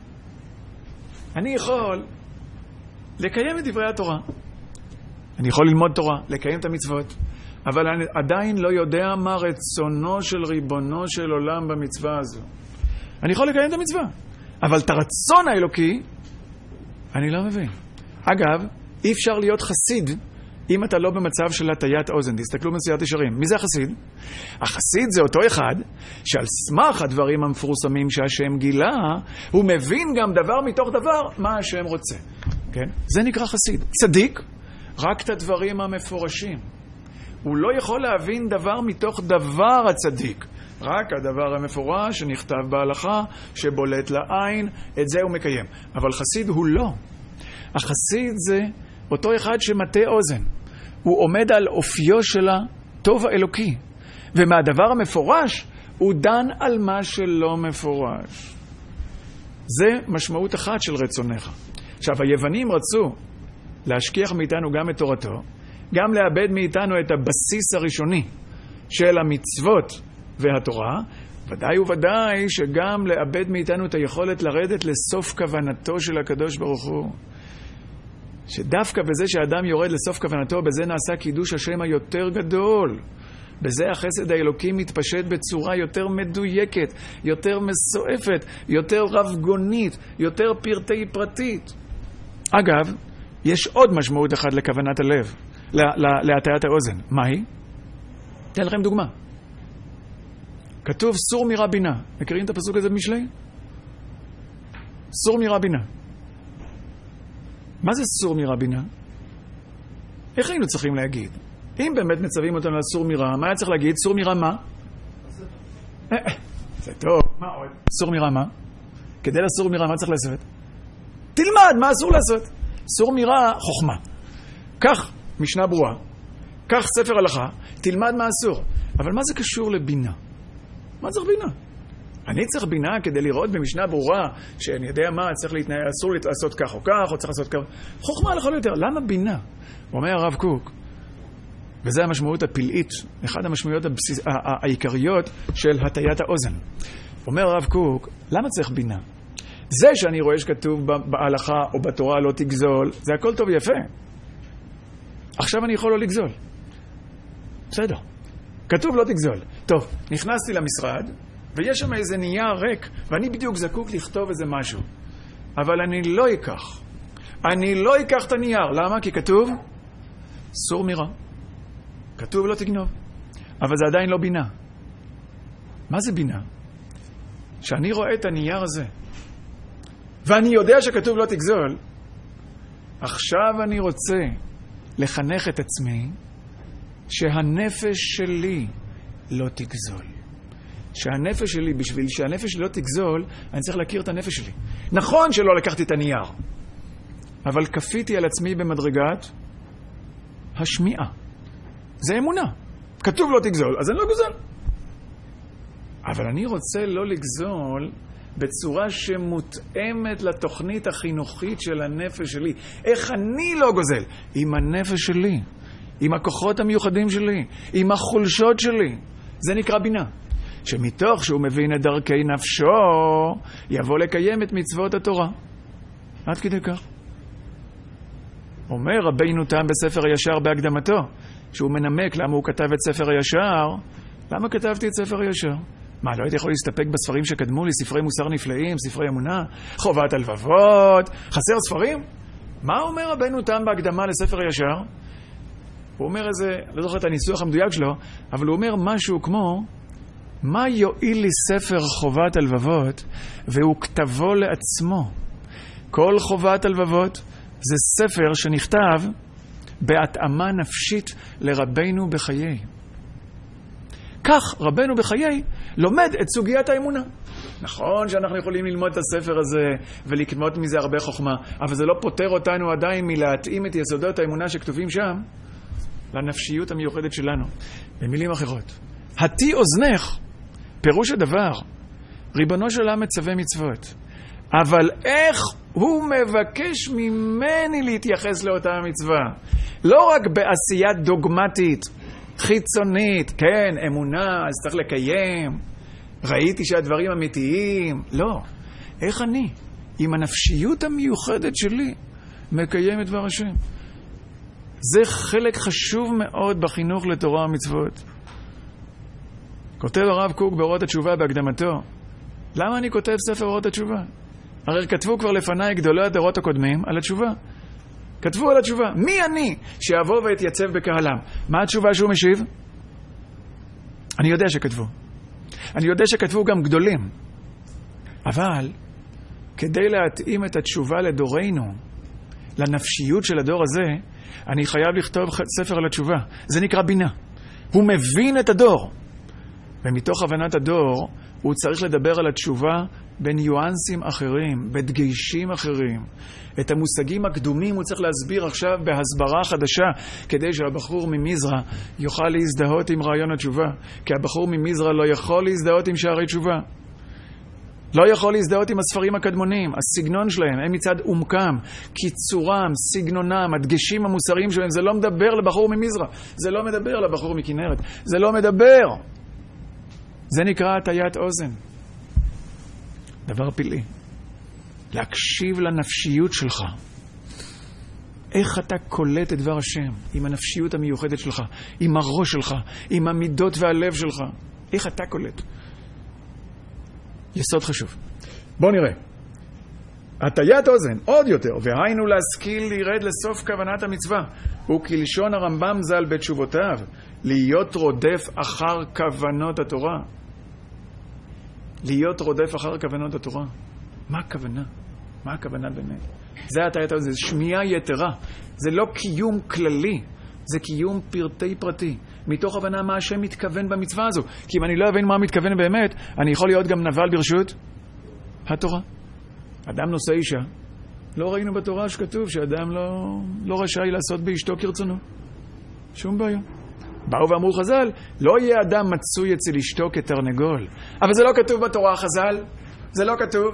אני יכול לקיים את דברי התורה. אני יכול ללמוד תורה, לקיים את המצוות. אבל אני עדיין לא יודע מה רצונו של ריבונו של עולם במצווה הזו. אני יכול לקיים את המצווה, אבל את הרצון האלוקי אני לא מבין. אגב, אי אפשר להיות חסיד אם אתה לא במצב של הטיית אוזן. תסתכלו במסילת ישרים. מי זה החסיד? החסיד זה אותו אחד שעל סמך הדברים המפורסמים שהשם גילה, הוא מבין גם דבר מתוך דבר מה השם רוצה. כן? זה נקרא חסיד. צדיק, רק את הדברים המפורשים. הוא לא יכול להבין דבר מתוך דבר הצדיק. רק הדבר המפורש שנכתב בהלכה, שבולט לעין, את זה הוא מקיים. אבל חסיד הוא לא. החסיד זה אותו אחד שמטה אוזן. הוא עומד על אופיו של הטוב האלוקי. ומהדבר המפורש, הוא דן על מה שלא מפורש. זה משמעות אחת של רצונך. עכשיו, היוונים רצו להשכיח מאיתנו גם את תורתו, גם לאבד מאיתנו את הבסיס הראשוני של המצוות והתורה, ודאי וודאי שגם לאבד מאיתנו את היכולת לרדת לסוף כוונתו של הקדוש ברוך הוא. שדווקא בזה שהאדם יורד לסוף כוונתו, בזה נעשה קידוש השם היותר גדול. בזה החסד האלוקי מתפשט בצורה יותר מדויקת, יותר מסועפת, יותר רבגונית, יותר פרטי פרטית. אגב, יש עוד משמעות אחת לכוונת הלב, להטיית האוזן. מהי? אתן לכם דוגמה. כתוב סור מרע בינה. מכירים את הפסוק הזה במשלי? סור מרע בינה. מה זה סור מרע בינה? איך היינו צריכים להגיד? אם באמת מצווים אותנו לסור מרע, מה היה צריך להגיד? סור מרע מה? זה טוב. מה עוד? סור מרע מה? כדי לסור מרע, מה צריך לעשות? תלמד מה אסור לעשות. סור מרע חוכמה. כך משנה ברורה, כך ספר הלכה, תלמד מה אסור. אבל מה זה קשור לבינה? מה צריך בינה? אני צריך בינה כדי לראות במשנה ברורה שאני יודע מה, צריך להתנהל, אסור לעשות כך או כך, או צריך לעשות כך. חוכמה לכל יותר. למה בינה? אומר הרב קוק, וזה המשמעות הפלאית, אחד המשמעויות הבסיס, העיקריות של הטיית האוזן. אומר הרב קוק, למה צריך בינה? זה שאני רואה שכתוב בהלכה או בתורה לא תגזול, זה הכל טוב ויפה. עכשיו אני יכול לא לגזול. בסדר. כתוב לא תגזול. טוב, נכנסתי למשרד, ויש שם איזה נייר ריק, ואני בדיוק זקוק לכתוב איזה משהו. אבל אני לא אקח. אני לא אקח את הנייר. למה? כי כתוב סור מרע. כתוב לא תגנוב. אבל זה עדיין לא בינה. מה זה בינה? שאני רואה את הנייר הזה, ואני יודע שכתוב לא תגזול, עכשיו אני רוצה לחנך את עצמי שהנפש שלי לא תגזול. שהנפש שלי, בשביל שהנפש שלי לא תגזול, אני צריך להכיר את הנפש שלי. נכון שלא לקחתי את הנייר, אבל כפיתי על עצמי במדרגת השמיעה. זה אמונה. כתוב לא תגזול, אז אני לא גוזל. אבל אני רוצה לא לגזול בצורה שמותאמת לתוכנית החינוכית של הנפש שלי. איך אני לא גוזל? עם הנפש שלי, עם הכוחות המיוחדים שלי, עם החולשות שלי. זה נקרא בינה. שמתוך שהוא מבין את דרכי נפשו, יבוא לקיים את מצוות התורה. עד כדי כך. אומר רבינו תם בספר הישר בהקדמתו, שהוא מנמק למה הוא כתב את ספר הישר. למה כתבתי את ספר הישר? מה, לא הייתי יכול להסתפק בספרים שקדמו לי, ספרי מוסר נפלאים, ספרי אמונה, חובת הלבבות, חסר ספרים? מה אומר רבינו תם בהקדמה לספר הישר? הוא אומר איזה, לא זוכר את הניסוח המדויק שלו, אבל הוא אומר משהו כמו, מה יועיל לי ספר חובת הלבבות, והוא כתבו לעצמו? כל חובת הלבבות זה ספר שנכתב בהתאמה נפשית לרבנו בחיי. כך רבנו בחיי לומד את סוגיית האמונה. נכון שאנחנו יכולים ללמוד את הספר הזה ולקנות מזה הרבה חוכמה, אבל זה לא פותר אותנו עדיין מלהתאים את יסודות האמונה שכתובים שם לנפשיות המיוחדת שלנו. במילים אחרות, התי אוזנך, פירוש הדבר, ריבונו של עולם מצווה מצוות, אבל איך הוא מבקש ממני להתייחס לאותה מצווה? לא רק בעשייה דוגמטית, חיצונית, כן, אמונה, אז צריך לקיים, ראיתי שהדברים אמיתיים, לא. איך אני, עם הנפשיות המיוחדת שלי, מקיים את דבר השם? זה חלק חשוב מאוד בחינוך לתורה ומצוות. כותב הרב קוק באורות התשובה בהקדמתו, למה אני כותב ספר אורות התשובה? הרי כתבו כבר לפניי גדולי הדורות הקודמים על התשובה. כתבו על התשובה. מי אני שיבוא ויתייצב בקהלם? מה התשובה שהוא משיב? אני יודע שכתבו. אני יודע שכתבו גם גדולים. אבל כדי להתאים את התשובה לדורנו, לנפשיות של הדור הזה, אני חייב לכתוב ספר על התשובה. זה נקרא בינה. הוא מבין את הדור. ומתוך הבנת הדור, הוא צריך לדבר על התשובה בניואנסים אחרים, בדגשים אחרים. את המושגים הקדומים הוא צריך להסביר עכשיו בהסברה חדשה, כדי שהבחור ממזרע יוכל להזדהות עם רעיון התשובה. כי הבחור ממזרע לא יכול להזדהות עם שערי תשובה. לא יכול להזדהות עם הספרים הקדמונים, הסגנון שלהם, הם מצד עומקם, קיצורם, סגנונם, הדגשים המוסריים שלהם, זה לא מדבר לבחור ממזרע, זה לא מדבר לבחור מכנרת, זה לא מדבר. זה נקרא הטיית אוזן. דבר פלאי. להקשיב לנפשיות שלך. איך אתה קולט את דבר השם, עם הנפשיות המיוחדת שלך, עם הראש שלך, עם המידות והלב שלך. איך אתה קולט? יסוד חשוב. בוא נראה. הטיית אוזן, עוד יותר, והיינו להשכיל לירד לסוף כוונת המצווה, וכלשון הרמב"ם ז"ל בתשובותיו, להיות רודף אחר כוונות התורה. להיות רודף אחר כוונות התורה. מה הכוונה? מה הכוונה באמת? זה הטיית האוזן, זה שמיעה יתרה. זה לא קיום כללי, זה קיום פרטי פרטי. מתוך הבנה מה השם מתכוון במצווה הזו. כי אם אני לא אבין מה מתכוון באמת, אני יכול להיות גם נבל ברשות התורה. אדם נושא אישה. לא ראינו בתורה שכתוב שאדם לא, לא רשאי לעשות באשתו כרצונו. שום בעיה. באו ואמרו חז"ל, לא יהיה אדם מצוי אצל אשתו כתרנגול. אבל זה לא כתוב בתורה, חז"ל. זה לא כתוב.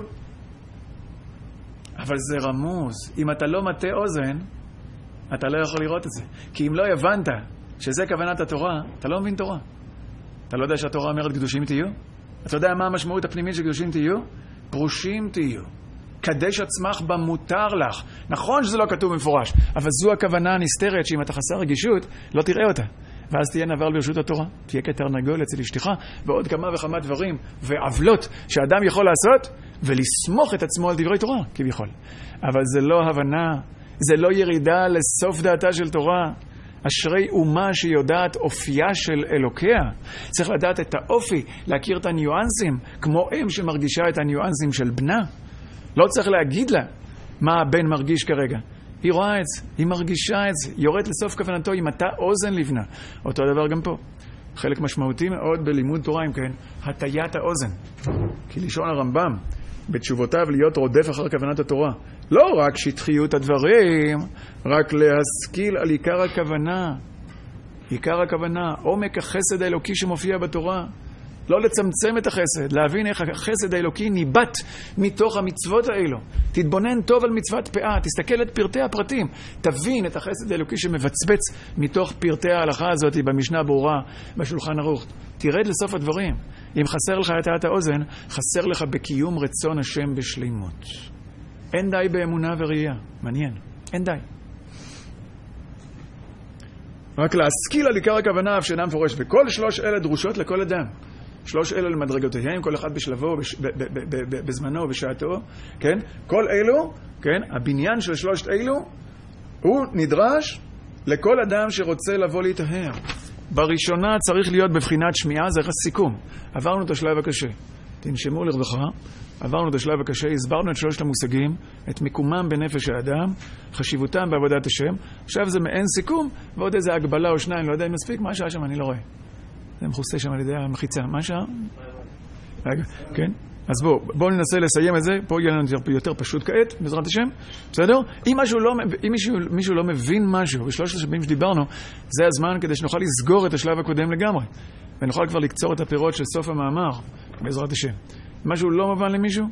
אבל זה רמוז. אם אתה לא מטה אוזן, אתה לא יכול לראות את זה. כי אם לא הבנת שזה כוונת התורה, אתה לא מבין תורה. אתה לא יודע שהתורה אומרת קדושים תהיו? אתה יודע מה המשמעות הפנימית של קדושים תהיו? פרושים תהיו. קדש עצמך במותר לך. נכון שזה לא כתוב במפורש, אבל זו הכוונה הנסתרת שאם אתה חסר רגישות, לא תראה אותה. ואז תהיה נבל ברשות התורה, תהיה כתרנגול אצל אשתך, ועוד כמה וכמה דברים ועוולות שאדם יכול לעשות, ולסמוך את עצמו על דברי תורה, כביכול. אבל זה לא הבנה, זה לא ירידה לסוף דעתה של תורה. אשרי אומה שיודעת אופייה של אלוקיה. צריך לדעת את האופי, להכיר את הניואנסים, כמו אם שמרגישה את הניואנסים של בנה. לא צריך להגיד לה מה הבן מרגיש כרגע. היא רואה את זה, היא מרגישה את זה, יורד לסוף כוונתו, היא מטה אוזן לבנה. אותו דבר גם פה. חלק משמעותי מאוד בלימוד תורה, אם כן, הטיית האוזן. כי לשון הרמב"ם, בתשובותיו להיות רודף אחר כוונת התורה. לא רק שטחיות הדברים, רק להשכיל על עיקר הכוונה. עיקר הכוונה, עומק החסד האלוקי שמופיע בתורה. לא לצמצם את החסד, להבין איך החסד האלוקי ניבט מתוך המצוות האלו. תתבונן טוב על מצוות פאה, תסתכל את פרטי הפרטים, תבין את החסד האלוקי שמבצבץ מתוך פרטי ההלכה הזאת במשנה ברורה, בשולחן ערוך. תרד לסוף הדברים. אם חסר לך את הטעת האוזן, חסר לך בקיום רצון השם בשלימות. אין די באמונה וראייה. מעניין. אין די. רק להשכיל על עיקר הכוונה אף שאינה מפורש. וכל שלוש אלה דרושות לכל אדם. שלוש אלו למדרגותיהם, כל אחד בשלבו, בש... ב... ב... ב... ב... בזמנו, בשעתו, כן? כל אלו, כן? הבניין של שלושת אלו, הוא נדרש לכל אדם שרוצה לבוא להתאהר. בראשונה צריך להיות בבחינת שמיעה, זה הסיכום. עברנו את השלב הקשה. תנשמו לרווחה, עברנו את השלב הקשה, הסברנו את שלושת המושגים, את מיקומם בנפש האדם, חשיבותם בעבודת השם. עכשיו זה מעין סיכום, ועוד איזה הגבלה או שניים, לא יודע אם מספיק, מה השעה שם? אני לא רואה. זה מכוסה שם על ידי המחיצה. מה השעה? רגע, כן? אז בואו, בואו ננסה לסיים את זה, פה יהיה לנו יותר פשוט כעת, בעזרת השם, בסדר? אם, משהו לא, אם מישהו, מישהו לא מבין משהו, בשלושת השלבים שדיברנו, זה הזמן כדי שנוכל לסגור את השלב הקודם לגמרי, ונוכל כבר לקצור את הפירות של סוף המאמר, בעזרת השם. משהו לא מובן למישהו?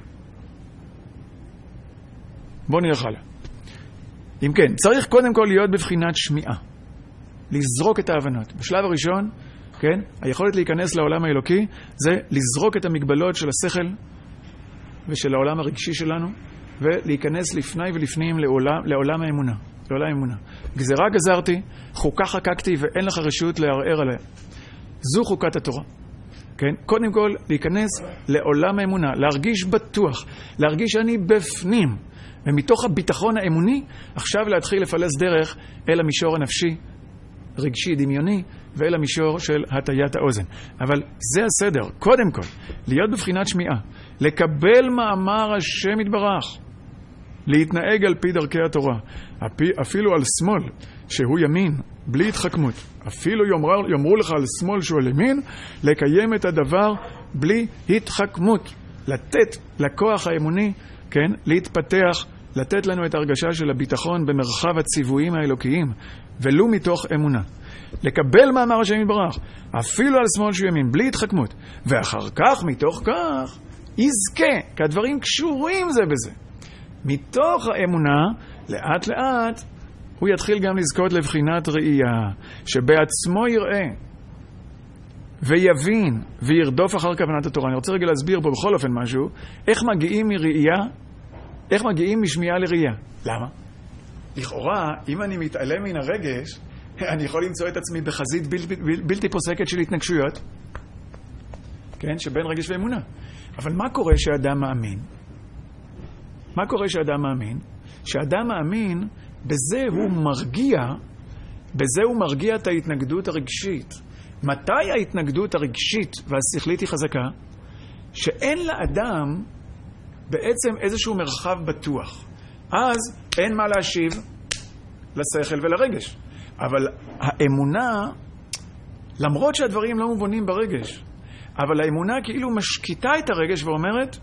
בואו נלך הלאה. אם כן, צריך קודם כל להיות בבחינת שמיעה, לזרוק את ההבנות. בשלב הראשון, כן? היכולת להיכנס לעולם האלוקי זה לזרוק את המגבלות של השכל ושל העולם הרגשי שלנו ולהיכנס לפני ולפנים לעולם, לעולם האמונה, לעולם האמונה. גזרה גזרתי, חוקה חקקתי ואין לך רשות לערער עליה. זו חוקת התורה. כן? קודם כל להיכנס לעולם האמונה, להרגיש בטוח, להרגיש שאני בפנים, ומתוך הביטחון האמוני עכשיו להתחיל לפלס דרך אל המישור הנפשי, רגשי, דמיוני, ואל המישור של הטיית האוזן. אבל זה הסדר. קודם כל, להיות בבחינת שמיעה, לקבל מאמר השם יתברך, להתנהג על פי דרכי התורה, אפילו על שמאל שהוא ימין, בלי התחכמות. אפילו יאמרו, יאמרו לך על שמאל שהוא על ימין, לקיים את הדבר בלי התחכמות. לתת לכוח האמוני, כן, להתפתח, לתת לנו את הרגשה של הביטחון במרחב הציוויים האלוקיים, ולו מתוך אמונה. לקבל מאמר השם יתברך, אפילו על שמאל שהוא ימין, בלי התחכמות. ואחר כך, מתוך כך, יזכה, כי הדברים קשורים זה בזה. מתוך האמונה, לאט לאט, הוא יתחיל גם לזכות לבחינת ראייה, שבעצמו יראה, ויבין, וירדוף אחר כוונת התורה. אני רוצה רגע להסביר פה בכל אופן משהו, איך מגיעים מראייה, איך מגיעים משמיעה לראייה. למה? לכאורה, אם אני מתעלם מן הרגש, אני יכול למצוא את עצמי בחזית בלתי, בלתי פוסקת של התנגשויות, כן? שבין רגש ואמונה. אבל מה קורה שאדם מאמין? מה קורה שאדם מאמין? שאדם מאמין, בזה הוא מרגיע, בזה הוא מרגיע את ההתנגדות הרגשית. מתי ההתנגדות הרגשית והשכלית היא חזקה? שאין לאדם בעצם איזשהו מרחב בטוח. אז אין מה להשיב לשכל ולרגש. אבל האמונה, למרות שהדברים לא מובנים ברגש, אבל האמונה כאילו משקיטה את הרגש ואומרת,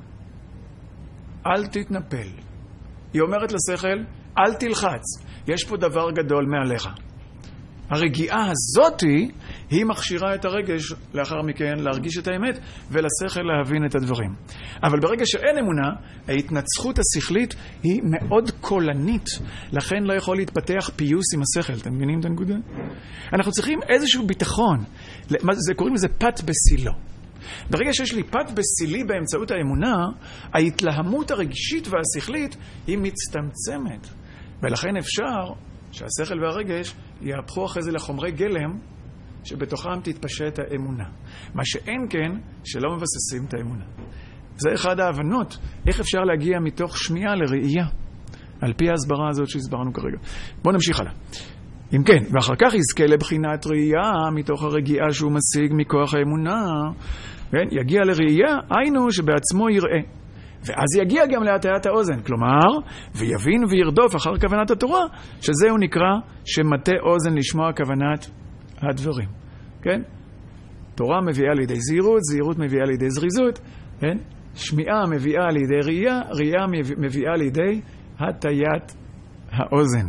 אל תתנפל. היא אומרת לשכל, אל תלחץ. יש פה דבר גדול מעליך. הרגיעה הזאת היא מכשירה את הרגש לאחר מכן להרגיש את האמת ולשכל להבין את הדברים. אבל ברגע שאין אמונה, ההתנצחות השכלית היא מאוד קולנית, לכן לא יכול להתפתח פיוס עם השכל. אתם מבינים את הנקודה? אנחנו צריכים איזשהו ביטחון. זה, קוראים לזה פת בסילו. ברגע שיש לי פת בסילי באמצעות האמונה, ההתלהמות הרגשית והשכלית היא מצטמצמת. ולכן אפשר שהשכל והרגש יהפכו אחרי זה לחומרי גלם שבתוכם תתפשט האמונה. מה שאין כן, שלא מבססים את האמונה. זה אחד ההבנות, איך אפשר להגיע מתוך שמיעה לראייה, על פי ההסברה הזאת שהסברנו כרגע. בואו נמשיך הלאה. אם כן, ואחר כך יזכה לבחינת ראייה מתוך הרגיעה שהוא משיג מכוח האמונה, כן? יגיע לראייה, היינו שבעצמו יראה. ואז יגיע גם להטיית האוזן, כלומר, ויבין וירדוף אחר כוונת התורה, שזהו נקרא שמטה אוזן לשמוע כוונת הדברים. כן? תורה מביאה לידי זהירות, זהירות מביאה לידי זריזות, כן? שמיעה מביאה לידי ראייה, ראייה מביאה לידי הטיית האוזן.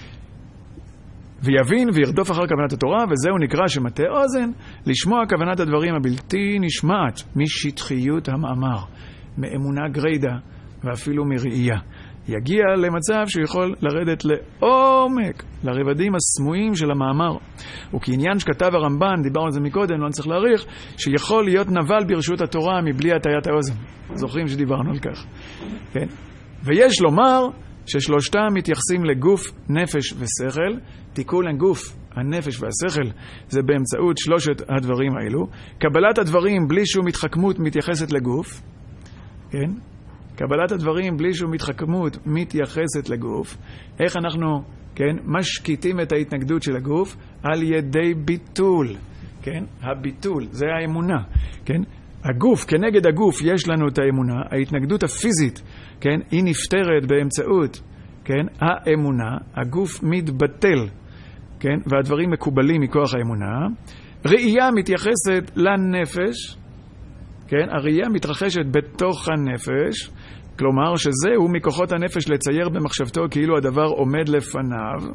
ויבין וירדוף אחר כוונת התורה, וזהו נקרא שמטה אוזן לשמוע כוונת הדברים הבלתי נשמעת משטחיות המאמר, מאמונה גרידה ואפילו מראייה. יגיע למצב שהוא יכול לרדת לעומק, לרבדים הסמויים של המאמר. וכעניין שכתב הרמב"ן, דיברנו על זה מקודם, לא נצטרך להאריך, שיכול להיות נבל ברשות התורה מבלי הטיית האוזן. זוכרים שדיברנו על כך. כן? ויש לומר ששלושתם מתייחסים לגוף, נפש ושכל. תיקון לגוף, הנפש והשכל, זה באמצעות שלושת הדברים האלו. קבלת הדברים בלי שום מתחכמות מתייחסת לגוף. כן? קבלת הדברים בלי שום מתחכמות מתייחסת לגוף. איך אנחנו, כן, משקיטים את ההתנגדות של הגוף? על ידי ביטול. כן? הביטול, זה האמונה. כן? הגוף, כנגד הגוף יש לנו את האמונה. ההתנגדות הפיזית, כן, היא נפטרת באמצעות, כן, האמונה. הגוף מתבטל, כן, והדברים מקובלים מכוח האמונה. ראייה מתייחסת לנפש, כן, הראייה מתרחשת בתוך הנפש, כלומר שזהו מכוחות הנפש לצייר במחשבתו כאילו הדבר עומד לפניו.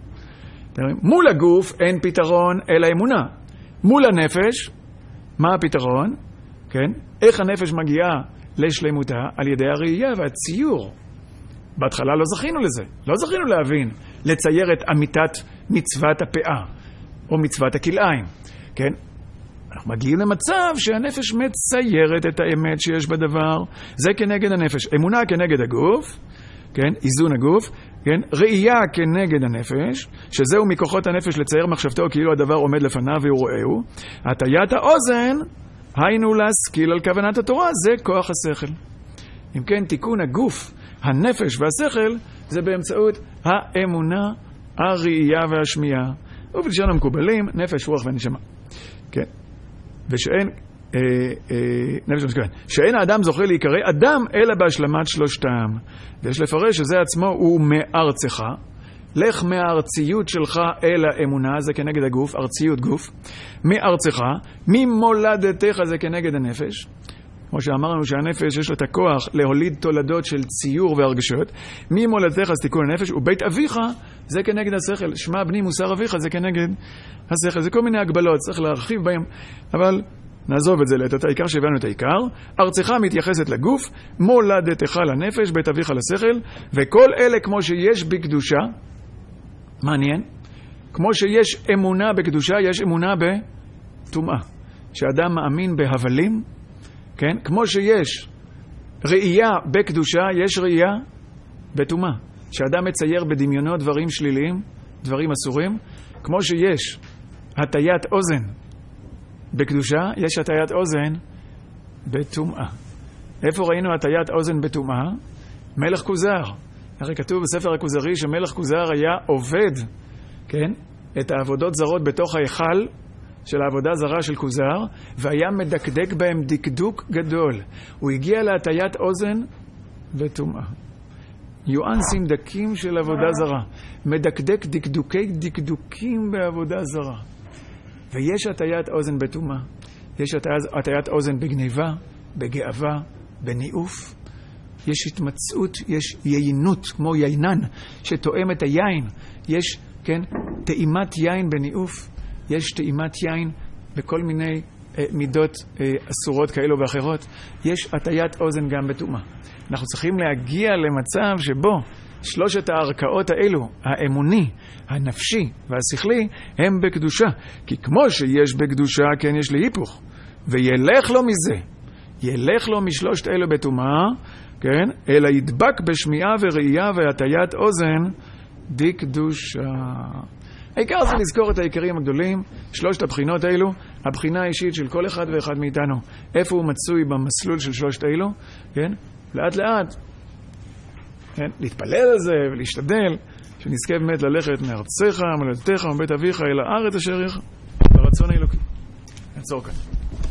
מול הגוף אין פתרון אלא אמונה. מול הנפש, מה הפתרון? כן? איך הנפש מגיעה לשלמותה? על ידי הראייה והציור. בהתחלה לא זכינו לזה, לא זכינו להבין, לצייר את אמיתת מצוות הפאה, או מצוות הכלאיים. כן? אנחנו מגיעים למצב שהנפש מציירת את האמת שיש בדבר, זה כנגד הנפש. אמונה כנגד הגוף, כן? איזון הגוף, כן? ראייה כנגד הנפש, שזהו מכוחות הנפש לצייר מחשבתו כאילו הדבר עומד לפניו והוא רואהו. הטיית האוזן, היינו להשכיל על כוונת התורה, זה כוח השכל. אם כן, תיקון הגוף, הנפש והשכל, זה באמצעות האמונה, הראייה והשמיעה. ובלשון המקובלים, נפש, רוח ונשמה. כן. ושאין, אה, אה, נפש ונשמה, שאין האדם זוכה להיקרא אדם, אלא בהשלמת שלושתם. ויש לפרש שזה עצמו הוא מארצך. לך מהארציות שלך אל האמונה, זה כנגד הגוף, ארציות גוף. מארצך, ממולדתך זה כנגד הנפש. כמו שאמרנו שהנפש יש לו את הכוח להוליד תולדות של ציור והרגשות. ממולדתך זה תיקון הנפש, ובית אביך זה כנגד השכל. שמע בני מוסר אביך זה כנגד השכל. זה כל מיני הגבלות, צריך להרחיב בהם, אבל נעזוב את זה לעת העיקר שהבנו את העיקר. ארצך מתייחסת לגוף, מולדתך לנפש, בית אביך לשכל, וכל אלה כמו שיש בקדושה, מעניין, כמו שיש אמונה בקדושה, יש אמונה בטומאה. שאדם מאמין בהבלים, כן? כמו שיש ראייה בקדושה, יש ראייה בטומאה. שאדם מצייר בדמיונות דברים שליליים, דברים אסורים, כמו שיש הטיית אוזן בקדושה, יש הטיית אוזן בטומאה. איפה ראינו הטיית אוזן בטומאה? מלך כוזר. הרי כתוב בספר הכוזרי שמלך כוזר היה עובד, כן? את העבודות זרות בתוך ההיכל של העבודה זרה של כוזר, והיה מדקדק בהם דקדוק גדול. הוא הגיע להטיית אוזן בטומאה. יואנסים דקים של עבודה זרה. מדקדק דקדוקי דקדוקים בעבודה זרה. ויש הטיית אוזן בטומאה. יש הטיית אוזן בגניבה, בגאווה, בניאוף. יש התמצאות, יש יינות, כמו יינן, שתואם את היין. יש, כן, טעימת יין בניאוף. יש טעימת יין בכל מיני אה, מידות אה, אסורות כאלו ואחרות. יש הטיית אוזן גם בטומאה. אנחנו צריכים להגיע למצב שבו שלושת הערכאות האלו, האמוני, הנפשי והשכלי, הם בקדושה. כי כמו שיש בקדושה, כן יש להיפוך. וילך לו מזה, ילך לו משלושת אלו בטומאה, כן? אלא ידבק בשמיעה וראייה והטיית אוזן דקדושה. העיקר זה לזכור את העיקרים הגדולים, שלושת הבחינות האלו, הבחינה האישית של כל אחד ואחד מאיתנו, איפה הוא מצוי במסלול של שלושת האלו, כן? לאט לאט, כן? להתפלל על זה ולהשתדל, שנזכה באמת ללכת מארצך, מולדתך ומבית אביך אל הארץ אשר ירך, ברצון האלוקי. נעצור כאן.